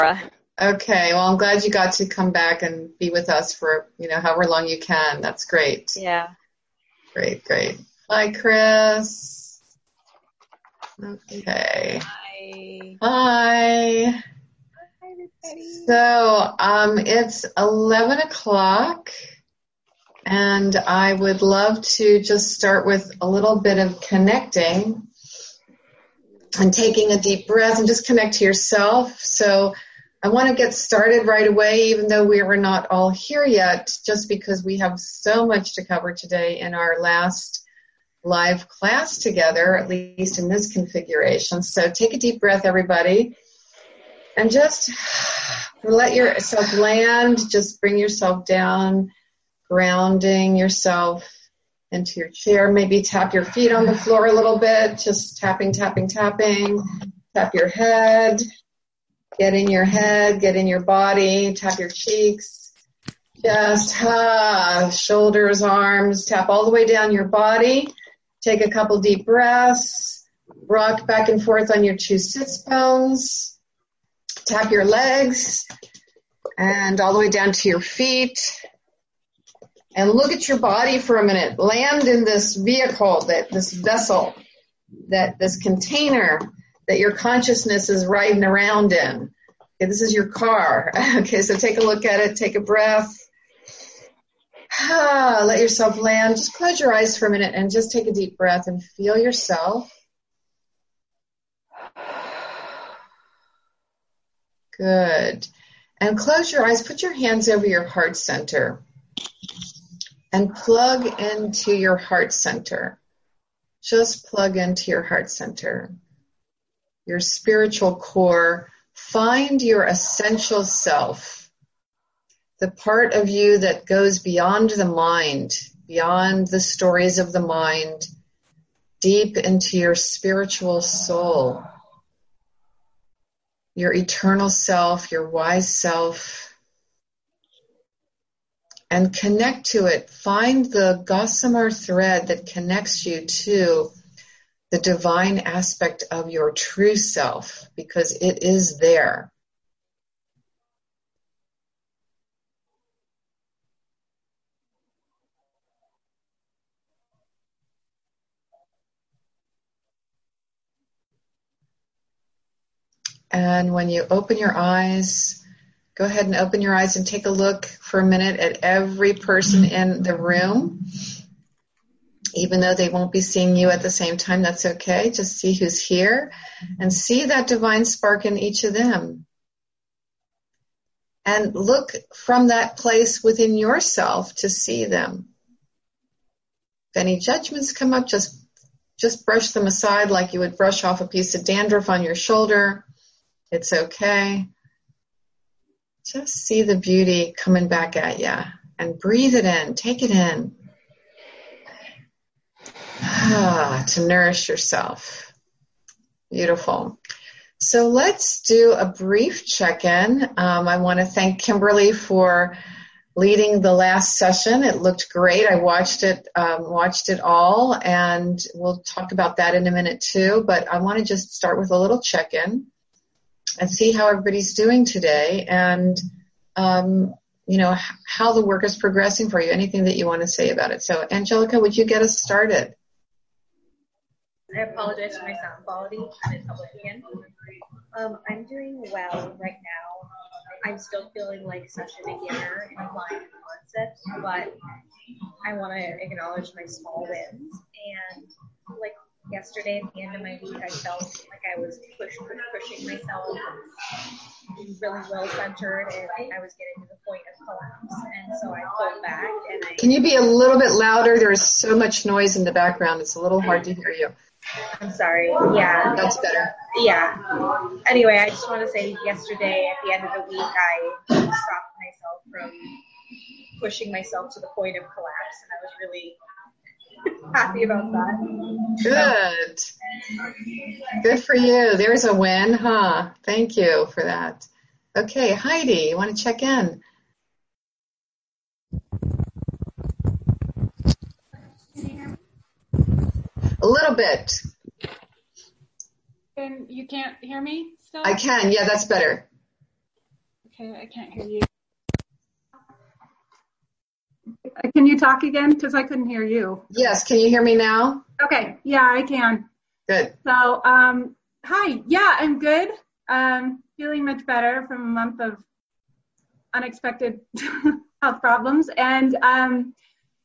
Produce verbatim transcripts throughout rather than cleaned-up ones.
Okay, well, I'm glad you got to come back and be with us for, you know, however long you can. That's great. Yeah. Great, great. Hi, Chris. Okay. Hi. Hi. Hi, everybody. So, um, it's eleven o'clock, and I would love to just start with a little bit of connecting and taking a deep breath and just connect to yourself. So I want to get started right away, even though we are not all here yet, just because we have so much to cover today in our last live class together, at least in this configuration. So take a deep breath, everybody, and just let yourself land. Just bring yourself down, grounding yourself into your chair. Maybe tap your feet on the floor a little bit, just tapping, tapping, tapping. Tap your head. Get in your head, get in your body, tap your cheeks, just ah, shoulders, arms, tap all the way down your body. Take a couple deep breaths, rock back and forth on your two sits bones, tap your legs, and all the way down to your feet. And look at your body for a minute. Land in this vehicle, that this vessel, that this container that your consciousness is riding around in. Okay, this is your car. Okay, so take a look at it, take a breath. Ah, let yourself land. Just close your eyes for a minute and just take a deep breath and feel yourself. Good. And close your eyes. Put your hands over your heart center and plug into your heart center. Just plug into your heart center. Your spiritual core. Find your essential self, the part of you that goes beyond the mind, beyond the stories of the mind, deep into your spiritual soul, your eternal self, your wise self, and connect to it. Find the gossamer thread that connects you to the divine aspect of your true self, because it is there. And when you open your eyes, go ahead and open your eyes and take a look for a minute at every person in the room. Even though they won't be seeing you at the same time, that's okay. Just see who's here and see that divine spark in each of them. And look from that place within yourself to see them. If any judgments come up, just, just brush them aside like you would brush off a piece of dandruff on your shoulder. It's okay. Just see the beauty coming back at you and breathe it in. Take it in. Ah, to nourish yourself. Beautiful. So let's do a brief check-in. Um, I want to thank Kimberly for leading the last session. It looked great. I watched it, um, watched it all, and we'll talk about that in a minute too. But I want to just start with a little check-in and see how everybody's doing today, and um, you know h- how the work is progressing for you. Anything that you want to say about it. So, Angelica, would you get us started? I apologize for my sound quality. I'm in public again. Um, I'm doing well right now. I'm still feeling like such a beginner in applying the concept, but I want to acknowledge my small wins. And like yesterday at the end of my week, I felt like I was push, push, pushing myself, really well-centered, and I was getting to the point of collapse. And so I pulled back. And I. Can you be a little bit louder? There's so much noise in the background. It's a little hard to hear you. I'm sorry. Yeah. That's better. Yeah. Anyway, I just want to say yesterday at the end of the week, I stopped myself from pushing myself to the point of collapse, and I was really happy about that. Good. Good for you. There's a win, huh? Thank you for that. Okay, Heidi, you want to check in? A little bit. And you can't hear me still? I can. Yeah, that's better. Okay, I can't hear you. Can you talk again? Because I couldn't hear you. Yes, can you hear me now? Okay, yeah, I can. Good. So, um, hi, yeah, I'm good. Um, feeling much better from a month of unexpected health problems. And, um,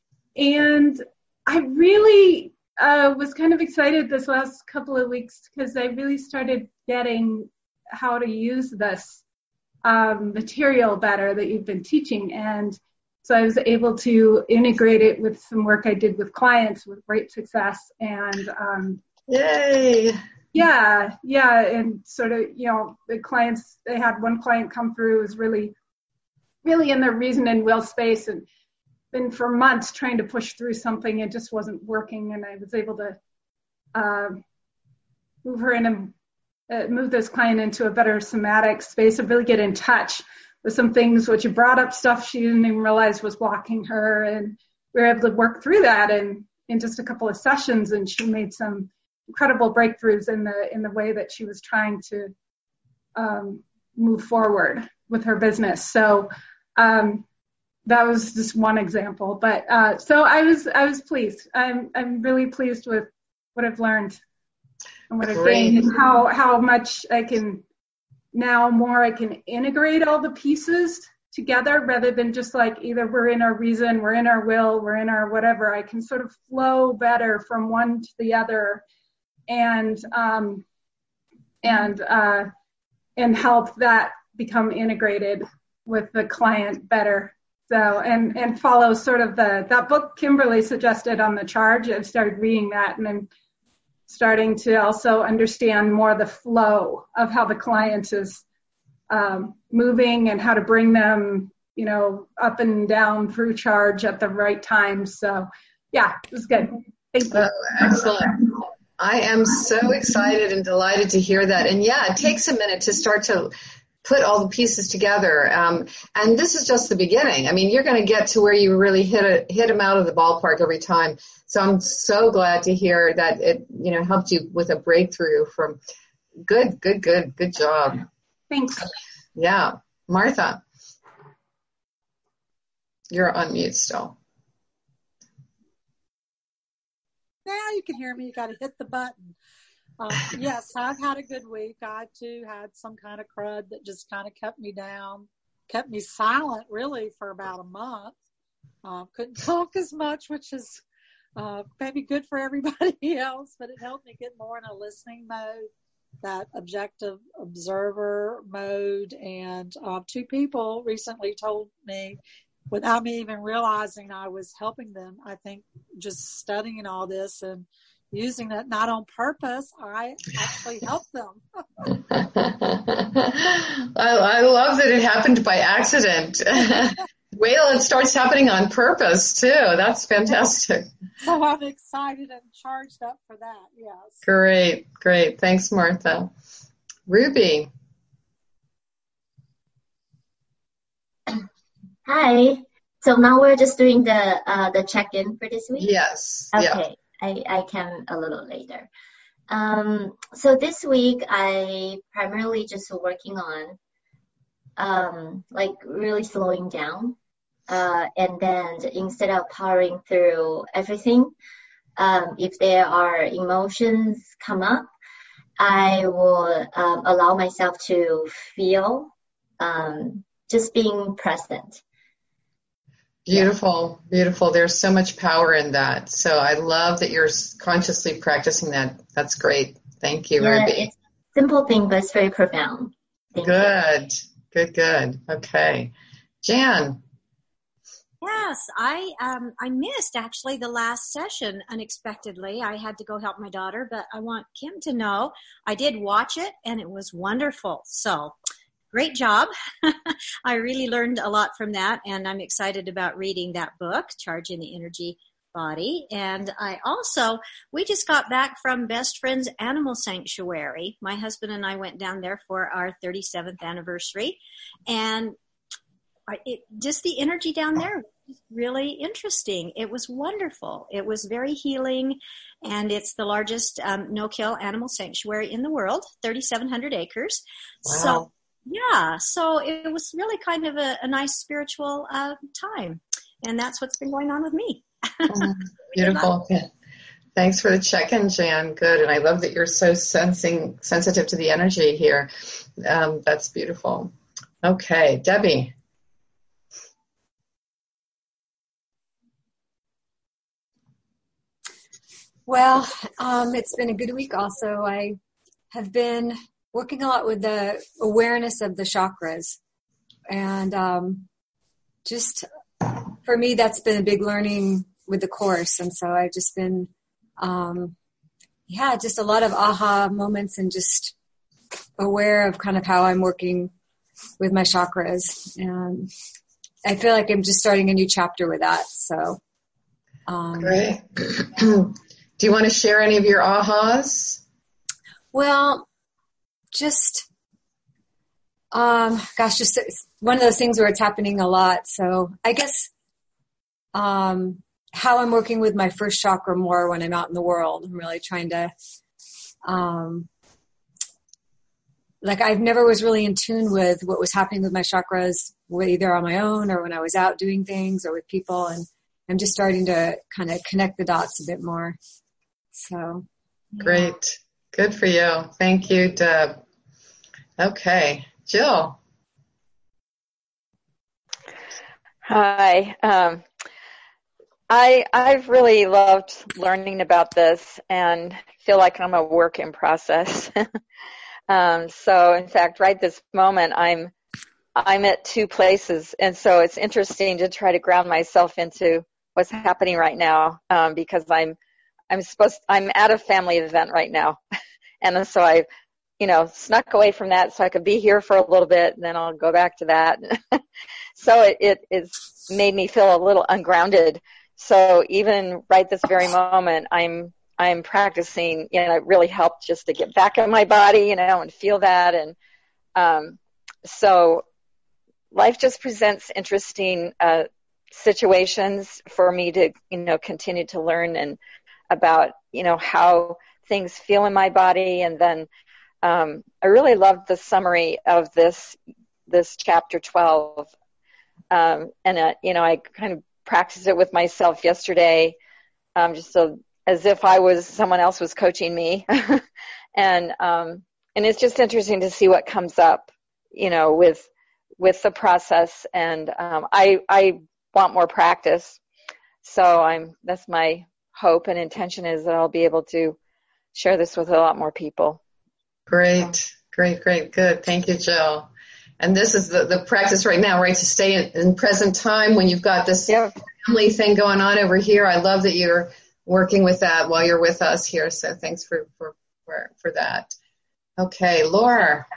and I really uh, was kind of excited this last couple of weeks because I really started getting how to use this um, material better that you've been teaching. And so I was able to integrate it with some work I did with clients with great success. And um, yay! Yeah, yeah, and sort of, you know, the clients, they had one client come through who was really, really in their reason and will space and been for months trying to push through something. It just wasn't working, and I was able to uh, move her in and uh, move this client into a better somatic space and really get in touch with some things which brought up stuff she didn't even realize was blocking her, and we were able to work through that in, in just a couple of sessions, and she made some incredible breakthroughs in the in the way that she was trying to um, move forward with her business. So um, that was just one example. But uh, so I was I was pleased. I'm I'm really pleased with what I've learned and what I've gained, and how how much I can now more I can integrate all the pieces together rather than just like either we're in our reason, we're in our will, we're in our whatever. I can sort of flow better from one to the other. And um, and uh, and help that become integrated with the client better. So and and follow sort of the that book Kimberly suggested on the charge. I've started reading that, and I'm starting to also understand more the flow of how the client is um, moving and how to bring them, you know, up and down through charge at the right time. So yeah, it was good. Thank you. Oh, excellent. I am so excited and delighted to hear that. And yeah, it takes a minute to start to put all the pieces together. Um, and this is just the beginning. I mean, you're going to get to where you really hit a, hit them out of the ballpark every time. So I'm so glad to hear that it, you know, helped you with a breakthrough from good, good, good, good job. Thanks. Yeah. Martha, you're on mute still. Now you can hear me. You got to hit the button. Um, yes, I've had a good week. I, too, had some kind of crud that just kind of kept me down, kept me silent, really, for about a month. Uh, couldn't talk as much, which is uh, maybe good for everybody else, but it helped me get more in a listening mode, that objective observer mode. And uh, two people recently told me, without me even realizing I was helping them, I think just studying all this and using it not on purpose, I actually helped them. I, I love that it happened by accident. Wait till it starts happening on purpose, too. That's fantastic. So I'm excited and charged up for that, yes. Great, great. Thanks, Martha. Ruby. Hi. So now we're just doing the uh, the check-in for this week? Yes. Okay. Yeah. I, I can a little later. Um, so this week I primarily just working on um, like really slowing down. Uh, and then instead of powering through everything, um, if there are emotions come up, I will um, allow myself to feel um, just being present. Beautiful, beautiful. There's so much power in that. So I love that you're consciously practicing that. That's great. Thank you, Yeah, Ruby. it's a simple thing, but it's very profound. Thank good, you. good, good. Okay. Jan. Yes, I um, I missed actually the last session unexpectedly. I had to go help my daughter, but I want Kim to know I did watch it and it was wonderful. So great job. I really learned a lot from that, and I'm excited about reading that book, Charging the Energy Body. And I also, we just got back from Best Friends Animal Sanctuary. My husband and I went down there for our thirty-seventh anniversary, and it, just the energy down there was really interesting. It was wonderful. It was very healing, and it's the largest um, no-kill animal sanctuary in the world, thirty-seven hundred acres. Wow. So yeah, so it was really kind of a, a nice spiritual uh, time. And that's what's been going on with me. Oh, beautiful. Yeah. Thanks for the check-in, Jan. Good. And I love that you're so sensing, sensitive to the energy here. Um, that's beautiful. Okay, Debbie. Well, um, it's been a good week also. I have been working a lot with the awareness of the chakras. And um, just for me, that's been a big learning with the course. And so I've just been, um, yeah, just a lot of aha moments and just aware of kind of how I'm working with my chakras. And I feel like I'm just starting a new chapter with that. So, um, great. Do you want to share any of your ahas? Well, just, um, gosh, just one of those things where it's happening a lot. So I guess, um, how I'm working with my first chakra more when I'm out in the world. I'm really trying to, um, like I've never was really in tune with what was happening with my chakras, either on my own or when I was out doing things or with people. And I'm just starting to kind of connect the dots a bit more. So. Yeah. Great. Good for you. Thank you, Deb. Okay. Jill. Hi. Um, I, I've really loved learning about this and feel like I'm a work in process. um, so in fact, right this moment, I'm, I'm at two places. And so it's interesting to try to ground myself into what's happening right now. Um, because I'm, I'm supposed, I'm at a family event right now. And so I, you know, snuck away from that so I could be here for a little bit and then I'll go back to that. So it, it it's made me feel a little ungrounded. So even right this very moment, I'm, I'm practicing, you know, it really helped just to get back in my body, you know, and feel that. And, um, so life just presents interesting, uh, situations for me to, you know, continue to learn and about, you know, how things feel in my body. And then, um, I really loved the summary of this, this chapter twelve. Um, and, uh, you know, I kind of practiced it with myself yesterday, um, just so as if I was, someone else was coaching me. and, um, and it's just interesting to see what comes up, you know, with, with the process. And, um, I, I want more practice. So I'm, that's my hope and intention is that I'll be able to share this with a lot more people. Great, great, great, good. Thank you, Jill. And this is the, the practice right now, right, to stay in, in present time when you've got this yeah. family thing going on over here. I love that you're working with that while you're with us here. So thanks for, for, for, for that. Okay, Laura.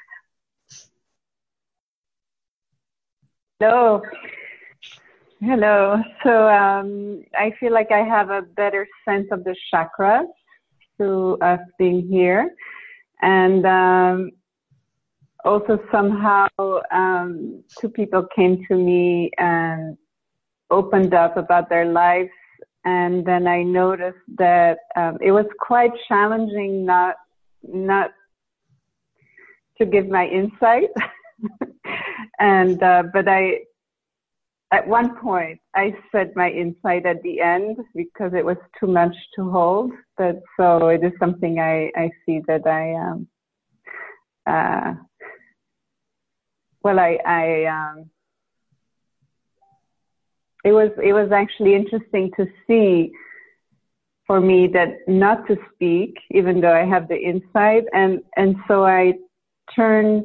Hello. Hello. So um, I feel like I have a better sense of the chakras through us being here. And um, also somehow um, two people came to me and opened up about their lives. And then I noticed that um, it was quite challenging not not to give my insight. and uh, but I at one point I said my insight at the end because it was too much to hold. But so it is something I, I see that I um uh well I I um it was it was actually interesting to see for me that not to speak even though I have the insight, and and so I turned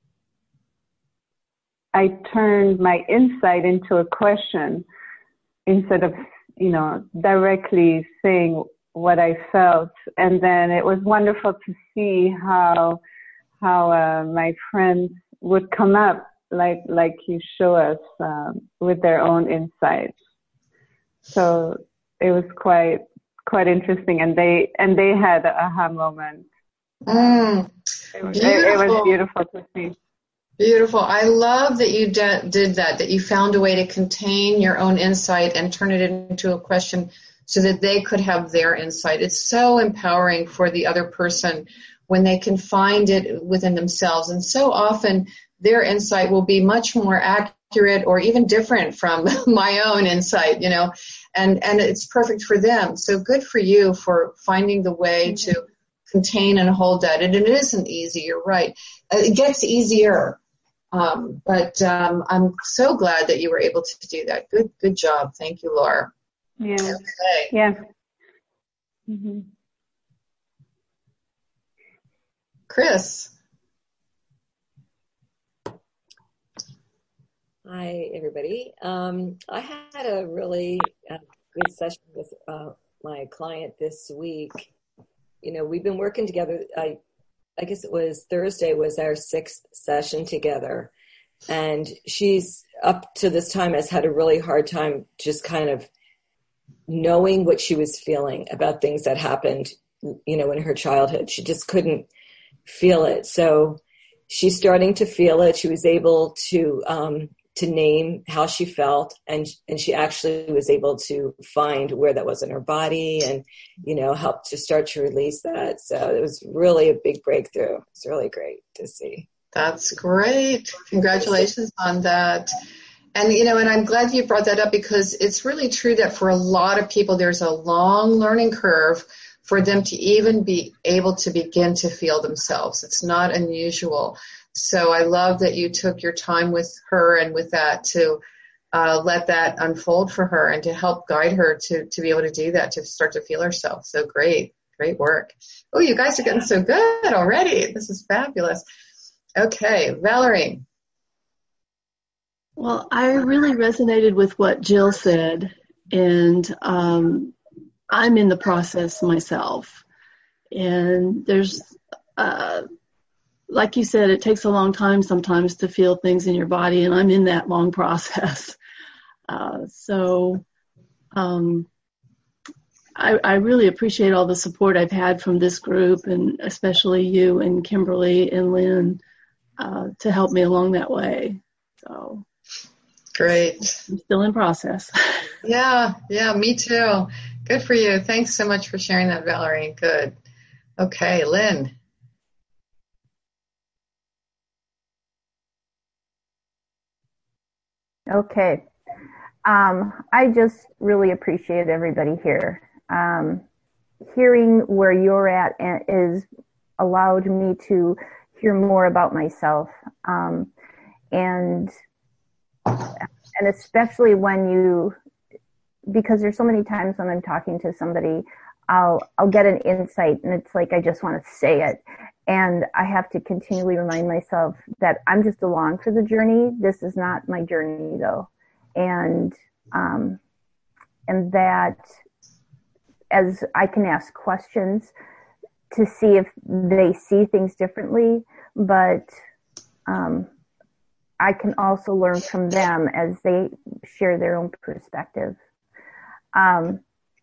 I turned my insight into a question instead of, you know, directly saying what I felt. And then it was wonderful to see how, how, uh, my friends would come up like, like you show us, um, with their own insights. So it was quite, quite interesting. And they, and they had an aha moment. Mm, it, was, it, it was beautiful to see. Beautiful. I love that you de- did that, that you found a way to contain your own insight and turn it into a question so that they could have their insight. It's so empowering for the other person when they can find it within themselves. And so often their insight will be much more accurate or even different from my own insight, you know, and, and it's perfect for them. So good for you for finding the way mm-hmm. to contain and hold that. And it isn't easy. You're right. It gets easier. Um, but um, I'm so glad that you were able to do that. Good, good job. Thank you, Laura. Yeah. Okay. Yeah. Mm-hmm. Chris. Hi, everybody. Um, I had a really uh, good session with uh, my client this week. You know, we've been working together. I I guess it was Thursday was our sixth session together. And she's up to this time has had a really hard time just kind of knowing what she was feeling about things that happened, you know, in her childhood. She just couldn't feel it. So she's starting to feel it. She was able to, um, to name how she felt, and, and she actually was able to find where that was in her body and, you know, help to start to release that. So it was really a big breakthrough. It's really great to see. That's great. Congratulations on that. And, you know, and I'm glad you brought that up because it's really true that for a lot of people, there's a long learning curve for them to even be able to begin to feel themselves. It's not unusual. So I love that you took your time with her and with that to uh, let that unfold for her and to help guide her to, to be able to do that, to start to feel herself. So great, great work. Oh, you guys are getting so good already. This is fabulous. Okay, Valerie. Well, I really resonated with what Jill said, and um, I'm in the process myself. And there's, uh, like you said, it takes a long time sometimes to feel things in your body, and I'm in that long process. Uh, so um, I, I really appreciate all the support I've had from this group, and especially you and Kimberly and Lynn uh, to help me along that way. So great. I'm still in process. Yeah, yeah, me too. Good for you. Thanks so much for sharing that, Valerie. Good. Okay, Lynn. Okay. Um, I just really appreciate everybody here. Um, hearing where you're at is allowed me to hear more about myself. Um, and, and especially when you, because there's so many times when I'm talking to somebody, I'll, I'll get an insight and it's like, I just want to say it. And I have to continually remind myself that I'm just along for the journey. This is not my journey though. And, um, and that as I can ask questions to see if they see things differently, but, um, I can also learn from them as they share their own perspective. Um,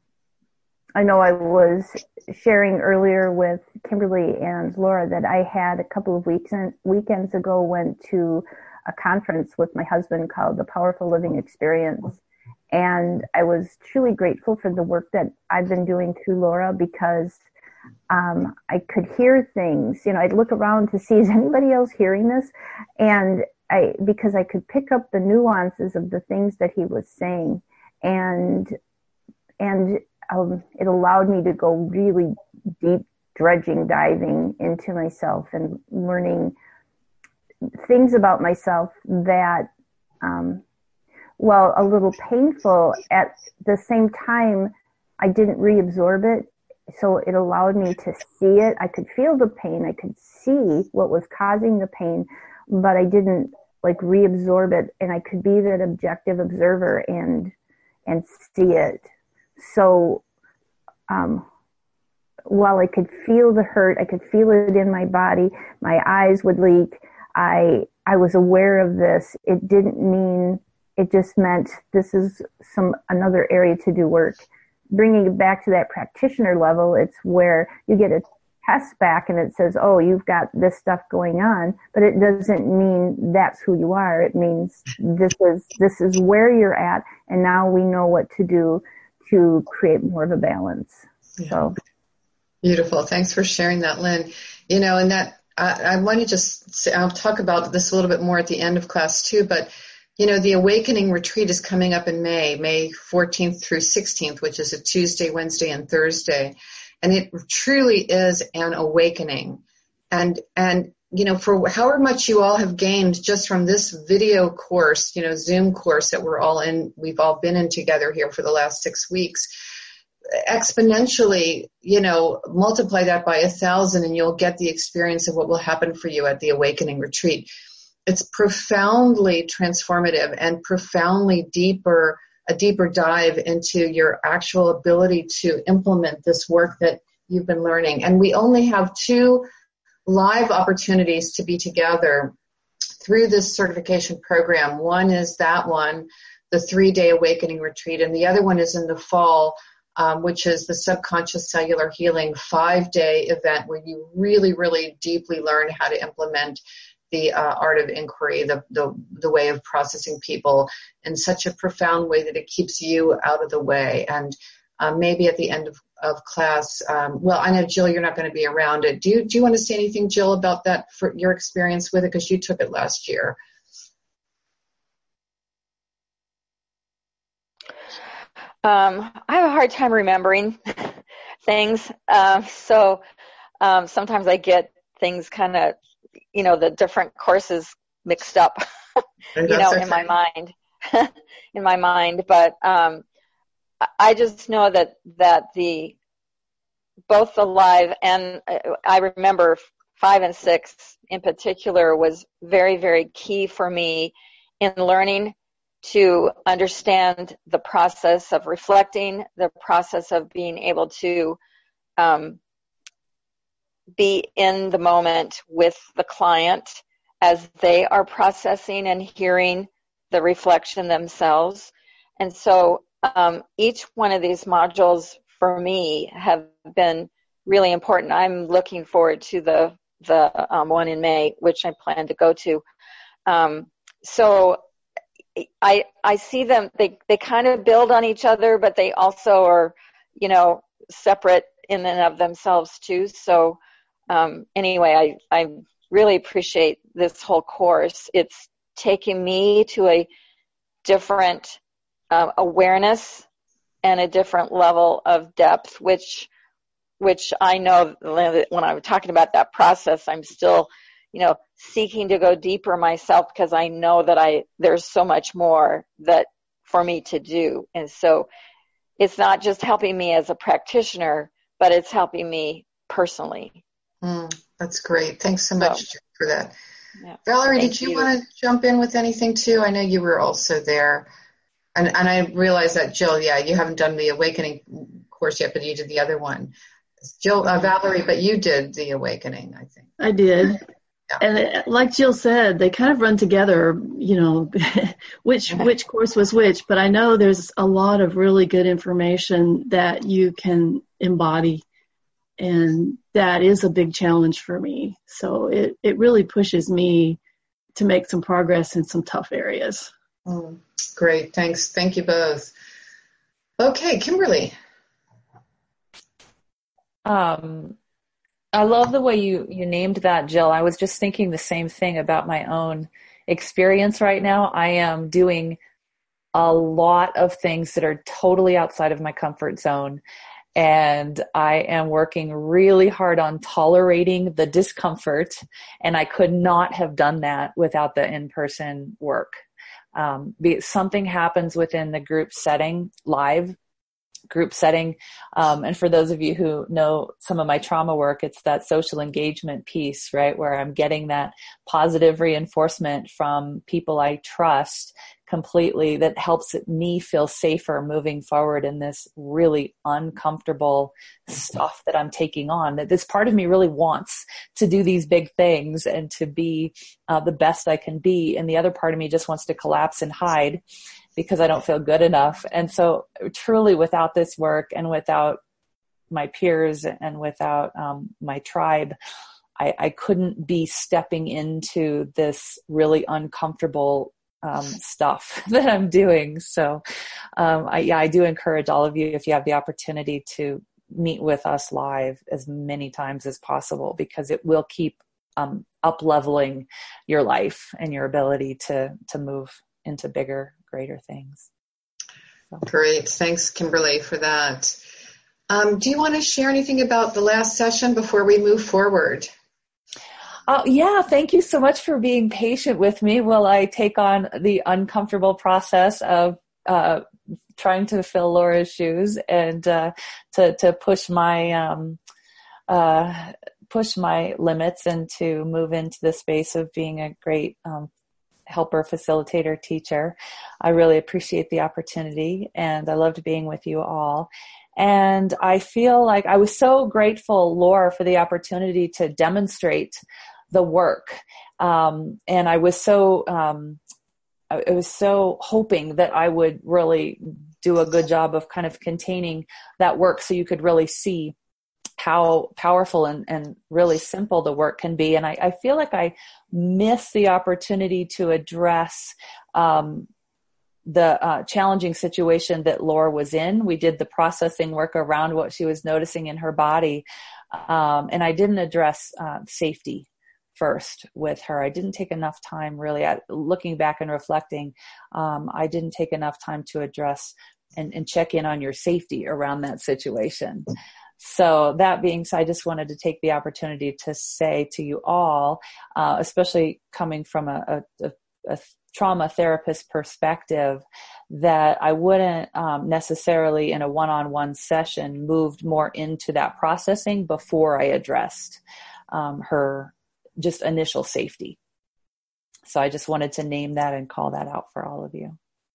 I know I was sharing earlier with Kimberly and Laura that I had a couple of weeks weekends ago went to a conference with my husband called the Powerful Living Experience. And I was truly grateful for the work that I've been doing through Laura because um, I could hear things. You know, I'd look around to see, is anybody else hearing this? And I, because I could pick up the nuances of the things that he was saying. And, and Um, it allowed me to go really deep, dredging, diving into myself and learning things about myself that, um, while a little painful, at the same time, I didn't reabsorb it. So it allowed me to see it. I could feel the pain. I could see what was causing the pain, but I didn't like reabsorb it. And I could be that objective observer and, and see it. So, um, while I could feel the hurt, I could feel it in my body, my eyes would leak. I, I was aware of this. It didn't mean, it just meant this is some, another area to do work. Bringing it back to that practitioner level, it's where you get a test back and it says, oh, you've got this stuff going on, but it doesn't mean that's who you are. It means this is, this is where you're at. And now we know what to do to create more of a balance. Yeah. So beautiful. Thanks for sharing that, Lynn. You know, and that I, I want to just say, I'll talk about this a little bit more at the end of class too, but you know, the Awakening Retreat is coming up in May, May fourteenth through sixteenth, which is a Tuesday, Wednesday, and Thursday. And it truly is an awakening. And, and, you know, for however much you all have gained just from this video course, you know, Zoom course that we're all in, we've all been in together here for the last six weeks, exponentially, you know, multiply that by a thousand and you'll get the experience of what will happen for you at the Awakening Retreat. It's profoundly transformative and profoundly deeper, a deeper dive into your actual ability to implement this work that you've been learning. And we only have two live opportunities to be together through this certification program. One is that one, the three-day Awakening Retreat, and the other one is in the fall, um, which is the Subconscious Cellular Healing five-day event where you really, really deeply learn how to implement the uh, art of inquiry, the, the the way of processing people in such a profound way that it keeps you out of the way. And um, maybe at the end of, of class, um, well, I know, Jill, you're not going to be around it. Do you, do you want to say anything, Jill, about that, for your experience with it? Because you took it last year. Um, I have a hard time remembering things. Uh, so um, sometimes I get things kind of, you know, the different courses mixed up, you know, okay. in my mind, in my mind. But um, I just know that, that the, both the live and uh, I remember five and six in particular was very, very key for me in learning to understand the process of reflecting, the process of being able to um, be in the moment with the client as they are processing and hearing the reflection themselves. And so um, each one of these modules for me have been really important. I'm looking forward to the the um, one in May, which I plan to go to. Um, so I I see them, they, they kind of build on each other, but they also are, you know, separate in and of themselves too. So Um, anyway, I, I really appreciate this whole course. It's taking me to a different uh, awareness and a different level of depth, which, which I know when I'm talking about that process, I'm still, you know, seeking to go deeper myself because I know that I, there's so much more that for me to do. And so it's not just helping me as a practitioner, but it's helping me personally. Mm, that's great. Thanks so much so, for that. Yeah, Valerie, did you, you want to jump in with anything too? I know you were also there. And, and I realize that, Jill, yeah, you haven't done the Awakening course yet, but you did the other one. Jill, uh, Valerie, but you did the Awakening, I think. I did. Yeah. And it, like Jill said, they kind of run together, you know, which which course was which. But I know there's a lot of really good information that you can embody. And that is a big challenge for me. So it, it really pushes me to make some progress in some tough areas. Mm, great. Thanks. Thank you both. Okay, Kimberly. Um, I love the way you, you named that, Jill. I was just thinking the same thing about my own experience right now. I am doing a lot of things that are totally outside of my comfort zone. And I am working really hard on tolerating the discomfort, and I could not have done that without the in-person work. Um, be, something happens within the group setting, live group setting. Um, and for those of you who know some of my trauma work, it's that social engagement piece, right? Where I'm getting that positive reinforcement from people I trust completely that helps me feel safer moving forward in this really uncomfortable stuff that I'm taking on. That this part of me really wants to do these big things and to be uh, the best I can be. And the other part of me just wants to collapse and hide because I don't feel good enough. And so truly without this work and without my peers and without um, my tribe, I, I couldn't be stepping into this really uncomfortable um, stuff that I'm doing. So um, I, yeah, I do encourage all of you, if you have the opportunity, to meet with us live as many times as possible, because it will keep um, up leveling your life and your ability to, to move into bigger, greater things. So. Great. Thanks, Kimberly, for that. Um, do you want to share anything about the last session before we move forward? Uh, yeah, thank you so much for being patient with me while I take on the uncomfortable process of uh, trying to fill Laura's shoes and uh, to to push my um, uh, push my limits and to move into the space of being a great um, helper, facilitator, teacher. I really appreciate the opportunity, and I loved being with you all. And I feel like I was so grateful, Laura, for the opportunity to demonstrate the work. Um, and I was so, um, I, I was so hoping that I would really do a good job of kind of containing that work so you could really see how powerful and, and really simple the work can be. And I, I feel like I missed the opportunity to address, um, the uh, challenging situation that Laura was in. We did the processing work around what she was noticing in her body. Um, and I didn't address uh, safety first with her. I didn't take enough time really at looking back and reflecting. Um, I didn't take enough time to address and, and check in on your safety around that situation. So that being said, I just wanted to take the opportunity to say to you all, uh, especially coming from a, a, a trauma therapist perspective, that I wouldn't um, necessarily in a one-on-one session moved more into that processing before I addressed um, her just initial safety. So I just wanted to name that and call that out for all of you.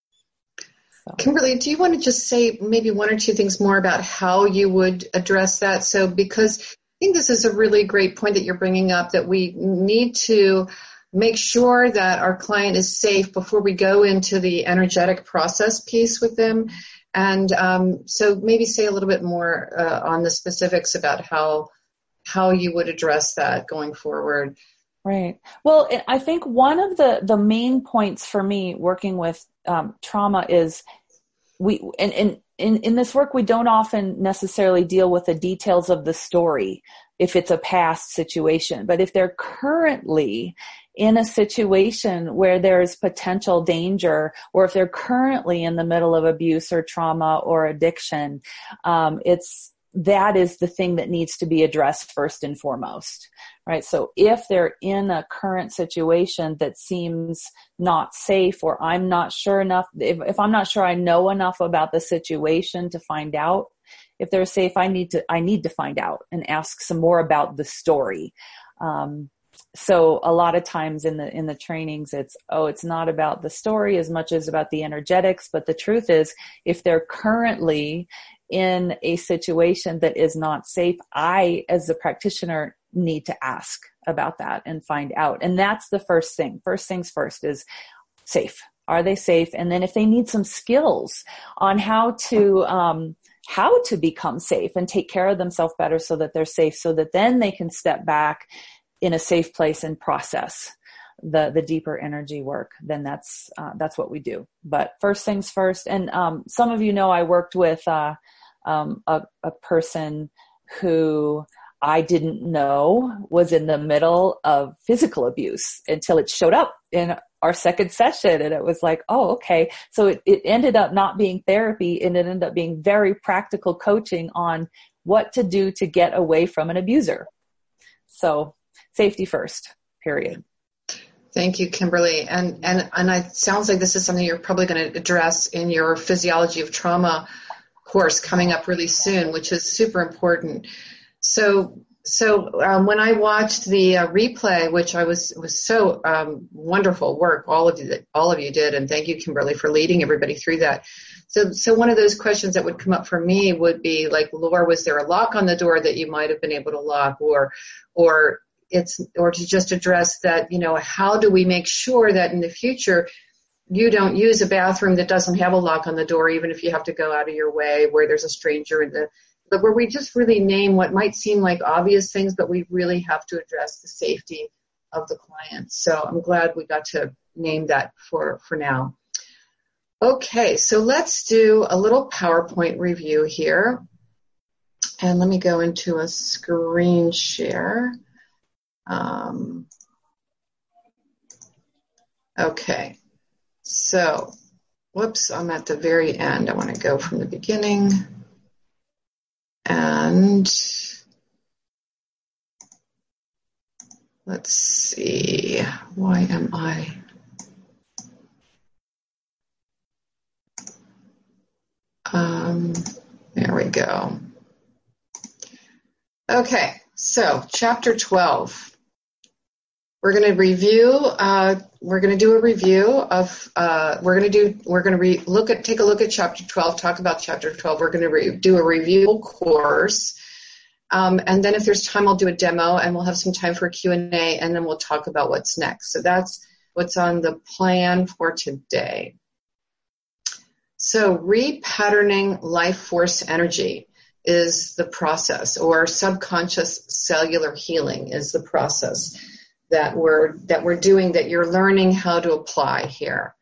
So. Kimberly, do you want to just say maybe one or two things more about how you would address that? So because I think this is a really great point that you're bringing up, that we need to make sure that our client is safe before we go into the energetic process piece with them. And um, so maybe say a little bit more uh, on the specifics about how how you would address that going forward. Right. Well, I think one of the, the main points for me working with um, trauma is we, and, and in, in this work, we don't often necessarily deal with the details of the story if it's a past situation. But if they're currently in a situation where there's potential danger, or if they're currently in the middle of abuse or trauma or addiction, um, it's, that is the thing that needs to be addressed first and foremost, right? So if they're in a current situation that seems not safe, or I'm not sure enough, if, if I'm not sure I know enough about the situation to find out if they're safe, I need to, I need to find out and ask some more about the story. Um, so a lot of times in the, in the trainings, it's, oh, it's not about the story as much as about the energetics. But the truth is, if they're currently in a situation that is not safe, I, as the practitioner, need to ask about that and find out. And that's the first thing. First things first is safe. Are they safe? And then if they need some skills on how to, um, how to become safe and take care of themselves better so that they're safe, so that then they can step back in a safe place and process the, the deeper energy work, then that's, uh, that's what we do. But first things first. And, um, some of you know, I worked with, uh, um, a, a person who I didn't know was in the middle of physical abuse until it showed up in our second session. And it was like, oh, okay. So it, it ended up not being therapy, and it ended up being very practical coaching on what to do to get away from an abuser. So safety first, period. Thank you, Kimberly. And, and, and it sounds like this is something you're probably going to address in your Physiology of Trauma course coming up really soon, which is super important. So, so um, when I watched the uh, replay, which I was was so um, wonderful work, all of you that all of you did, and thank you, Kimberly, for leading everybody through that. So, so one of those questions that would come up for me would be like, Laura, was there a lock on the door that you might have been able to lock, or, or it's, or to just address that, you know, how do we make sure that in the future you don't use a bathroom that doesn't have a lock on the door, even if you have to go out of your way where there's a stranger in the, but where we just really name what might seem like obvious things, but we really have to address the safety of the client. So I'm glad we got to name that for, for now. Okay, so let's do a little PowerPoint review here. And let me go into a screen share. Um, okay, so, whoops, I'm at the very end. I want to go from the beginning. And let's see, why am I? Um, there we go. Okay, so chapter twelve. We're going to review. Uh, we're going to do a review of. Uh, we're going to do. We're going to re- look at. Take a look at chapter twelve. Talk about chapter twelve. We're going to re- do a review course, um, and then if there's time, I'll do a demo, and we'll have some time for Q and A, and then we'll talk about what's next. So that's what's on the plan for today. So repatterning life force energy is the process, or subconscious cellular healing is the process that we're that we're doing, that you're learning how to apply here.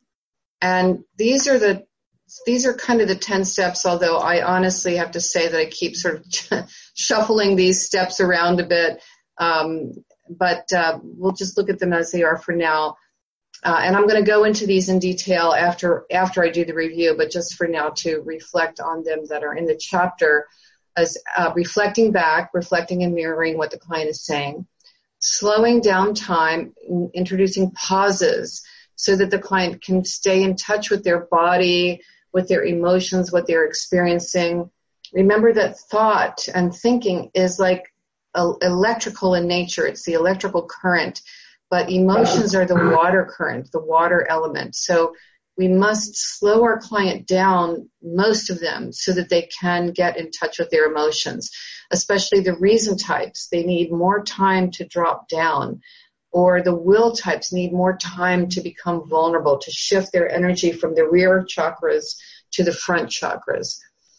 And these are the these are kind of the ten steps, although I honestly have to say that I keep sort of shuffling these steps around a bit. Um, but uh, we'll just look at them as they are for now. Uh, and I'm going to go into these in detail after after I do the review, but just for now to reflect on them that are in the chapter as uh, reflecting back, reflecting and mirroring what the client is saying, slowing down time, introducing pauses so that the client can stay in touch with their body, with their emotions, what they're experiencing. Remember that thought and thinking is like uh, electrical in nature. It's the electrical current. But emotions are the water current, the water element. So we must slow our client down, most of them, so that they can get in touch with their emotions, especially the reason types. They need more time to drop down, or the will types need more time to become vulnerable, to shift their energy from the rear chakras to the front chakras.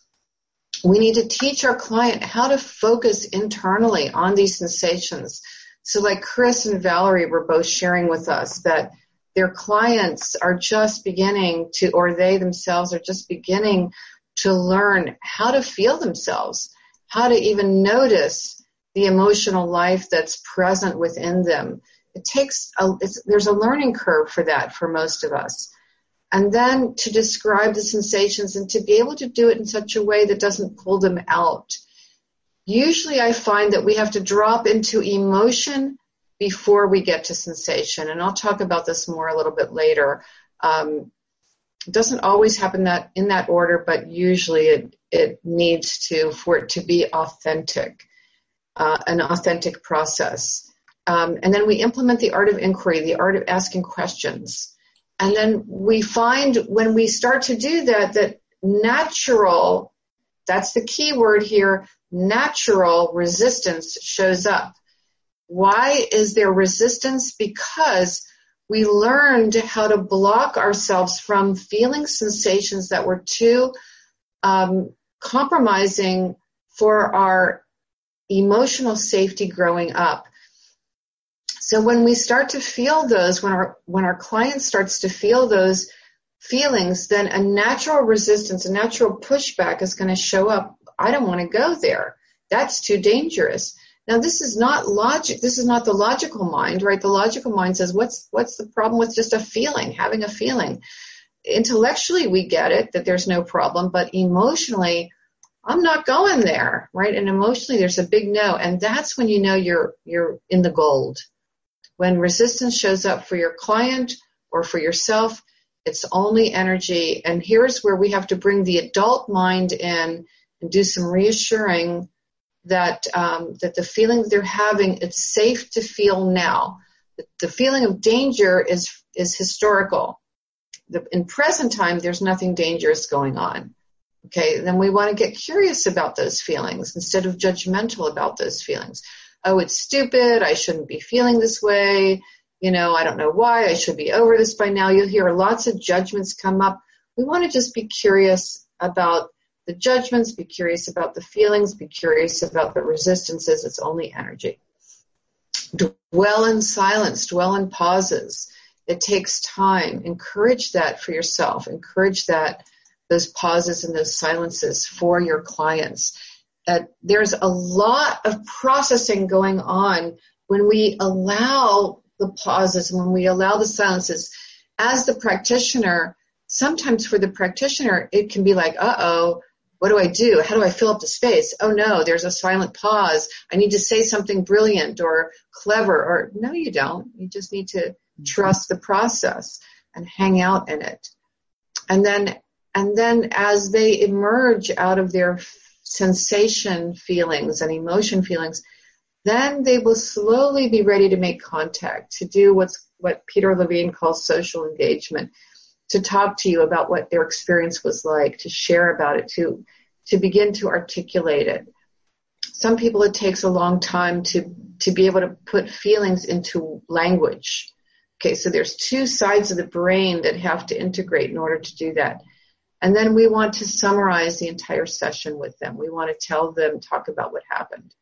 We need to teach our client how to focus internally on these sensations. So like Chris and Valerie were both sharing with us that their clients are just beginning to, or they themselves are just beginning to learn how to feel themselves, how to even notice the emotional life that's present within them. It takes, a, it's, there's a learning curve for that for most of us. And then to describe the sensations and to be able to do it in such a way that doesn't pull them out. Usually I find that we have to drop into emotion before we get to sensation, and I'll talk about this more a little bit later. Um, it doesn't always happen that in that order, but usually it, it needs to, for it to be authentic, uh, an authentic process. Um, and then we implement the art of inquiry, the art of asking questions. And then we find when we start to do that, that natural, that's the key word here, natural resistance shows up. Why is there resistance? Because we learned how to block ourselves from feeling sensations that were too um, compromising for our emotional safety growing up. So when we start to feel those, when our when our client starts to feel those feelings, then a natural resistance, a natural pushback is going to show up. I don't want to go there. That's too dangerous. Now, this is not logic. This is not the logical mind, right? The logical mind says, what's what's the problem with just a feeling, having a feeling? Intellectually, we get it, that there's no problem, but emotionally, I'm not going there, right? And emotionally, there's a big no, and that's when you know you're you're in the gold. When resistance shows up for your client or for yourself, it's only energy, and here's where we have to bring the adult mind in and do some reassuring that um, that the feeling that they're having, it's safe to feel now. The, the feeling of danger is is historical. The, in present time, there's nothing dangerous going on. Okay, then we want to get curious about those feelings instead of judgmental about those feelings. Oh, it's stupid. I shouldn't be feeling this way. You know, I don't know why. I should be over this by now. You'll hear lots of judgments come up. We want to just be curious about the judgments, be curious about the feelings, be curious about the resistances. It's only energy. Dwell in silence, dwell in pauses. It takes time. Encourage that for yourself. Encourage that, those pauses and those silences for your clients. Uh, there's a lot of processing going on when we allow the pauses, when we allow the silences, as the practitioner, sometimes for the practitioner, it can be like, uh-oh, what do I do? How do I fill up the space? Oh, no, there's a silent pause. I need to say something brilliant or clever. Or no, you don't. You just need to trust the process and hang out in it. And then, and then as they emerge out of their sensation feelings and emotion feelings, then they will slowly be ready to make contact, to do what's what Peter Levine calls social engagement, to talk to you about what their experience was like, to share about it, to to begin to articulate it. Some people it takes a long time to to be able to put feelings into language. Okay, so there's two sides of the brain that have to integrate in order to do that. And then we want to summarize the entire session with them. We want to tell them, talk about what happened.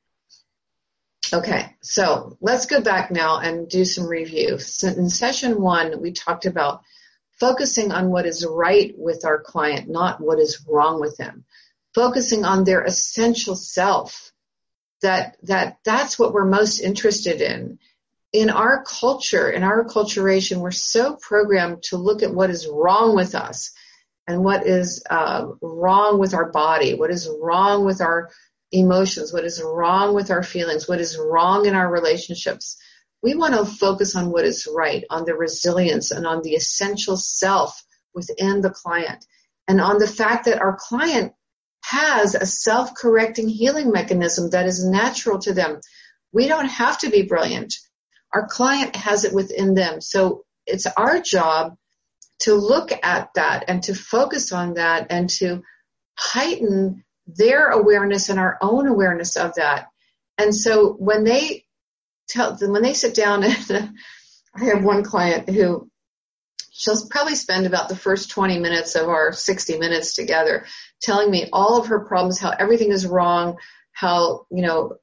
Okay, so let's go back now and do some review. So in session one, we talked about focusing on what is right with our client, not what is wrong with them. Focusing on their essential self, that that that's what we're most interested in. In our culture, in our acculturation, we're so programmed to look at what is wrong with us and what is uh, wrong with our body, what is wrong with our emotions, what is wrong with our feelings, what is wrong in our relationships. We want to focus on what is right, on the resilience and on the essential self within the client, and on the fact that our client has a self-correcting healing mechanism that is natural to them. We don't have to be brilliant. Our client has it within them. So it's our job to look at that and to focus on that and to heighten their awareness and our own awareness of that. And so when they tell them, when they sit down, and I have one client who she'll probably spend about the first twenty minutes of our sixty minutes together telling me all of her problems, how everything is wrong, how, you know,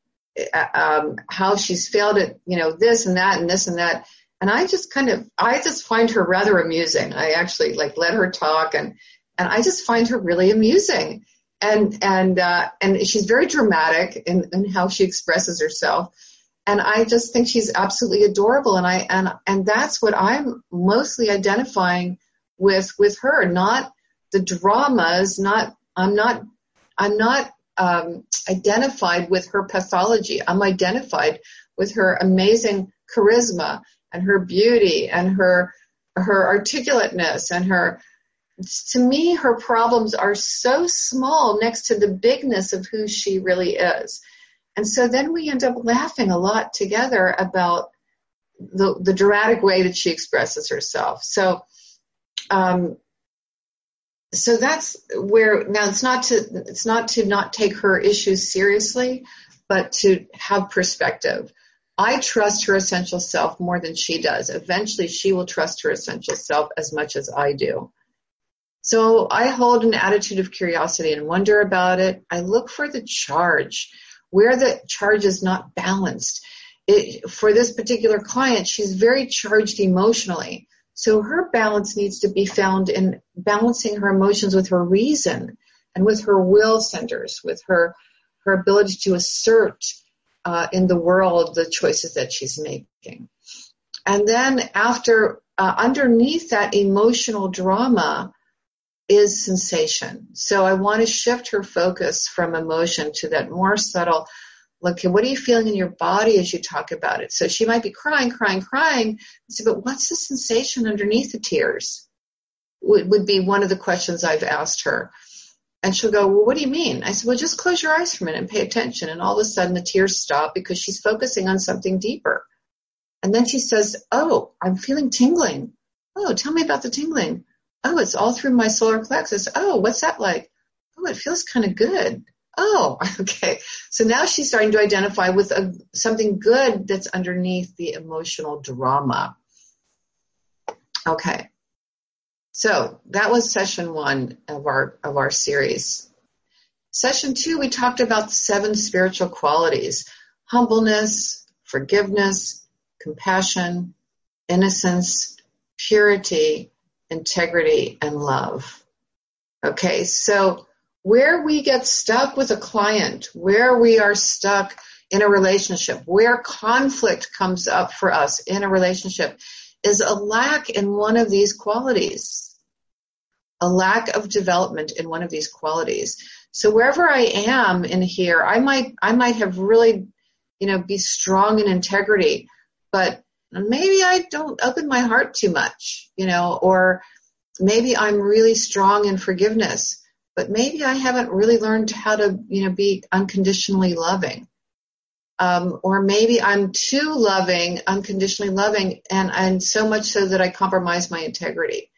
um, how she's failed at, you know, this and that and this and that. And I just kind of, I just find her rather amusing. I actually like let her talk, and, and I just find her really amusing. And, and, uh, and she's very dramatic in, in how she expresses herself. And I just think she's absolutely adorable. And I, and, and that's what I'm mostly identifying with, with her, not the dramas, not, I'm not, I'm not, um, identified with her pathology. I'm identified with her amazing charisma and her beauty and her, her articulateness and her, to me, her problems are so small next to the bigness of who she really is. And so then we end up laughing a lot together about the, the dramatic way that she expresses herself. So, um, so that's where, now it's not to, it's not to not take her issues seriously, but to have perspective. I trust her essential self more than she does. Eventually she will trust her essential self as much as I do. So I hold an attitude of curiosity and wonder about it. I look for the charge, where the charge is not balanced. It, for this particular client, she's very charged emotionally. So her balance needs to be found in balancing her emotions with her reason and with her will centers, with her, her ability to assert uh, in the world the choices that she's making. And then after, uh, underneath that emotional drama, is sensation. So I want to shift her focus from emotion to that more subtle, look, what are you feeling in your body as you talk about it? So she might be crying, crying, crying. I say, but what's the sensation underneath the tears? Would, would be one of the questions I've asked her. And she'll go, well, what do you mean? I said, well, just close your eyes for a minute and pay attention. And all of a sudden the tears stop because she's focusing on something deeper. And then she says, oh, I'm feeling tingling. Oh, tell me about the tingling. Oh, it's all through my solar plexus. Oh, what's that like? Oh, it feels kind of good. Oh, okay. So now she's starting to identify with a, something good that's underneath the emotional drama. Okay. So that was session one of our, of our series. Session two, we talked about the seven spiritual qualities: humbleness, forgiveness, compassion, innocence, purity, integrity, and love. Okay, so where we get stuck with a client, where we are stuck in a relationship, where conflict comes up for us in a relationship, is a lack in one of these qualities, a lack of development in one of these qualities. So wherever I am in here, I might, I might have really, you know, be strong in integrity, but maybe I don't open my heart too much, you know, or maybe I'm really strong in forgiveness, but maybe I haven't really learned how to, you know, be unconditionally loving. Um, or maybe I'm too loving, unconditionally loving, and, and so much so that I compromise my integrity.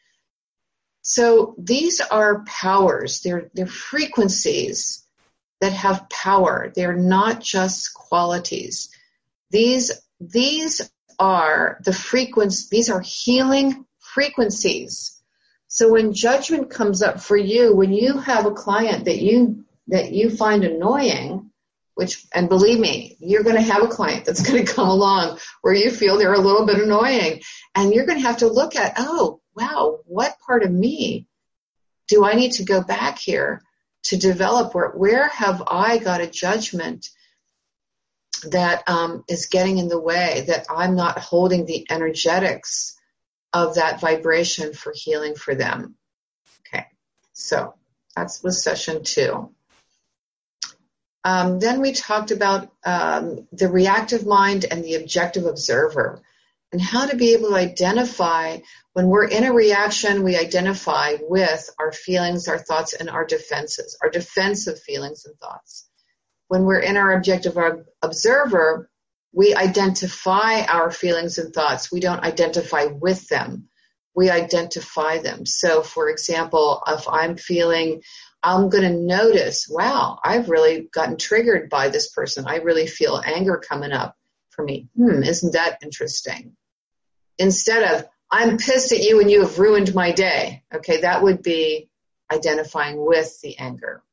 So these are powers. They're, they're frequencies that have power. They're not just qualities. These, these are the frequencies, these are healing frequencies. So when judgment comes up for you, when you have a client that you, that you find annoying, which, and believe me, you're going to have a client that's going to come along where you feel they're a little bit annoying, and you're going to have to look at, oh, wow, what part of me do I need to go back here to develop? Where, where have I got a judgment that um, is getting in the way, that I'm not holding the energetics of that vibration for healing for them? Okay, so that was session two. Um, then we talked about um, the reactive mind and the objective observer, and how to be able to identify when we're in a reaction. We identify with our feelings, our thoughts, and our defenses, our defensive feelings and thoughts. When we're in our objective observer, we identify our feelings and thoughts. We don't identify with them. We identify them. So, for example, if I'm feeling, I'm going to notice, wow, I've really gotten triggered by this person. I really feel anger coming up for me. Hmm, isn't that interesting? Instead of, I'm pissed at you and you have ruined my day. Okay, that would be identifying with the anger.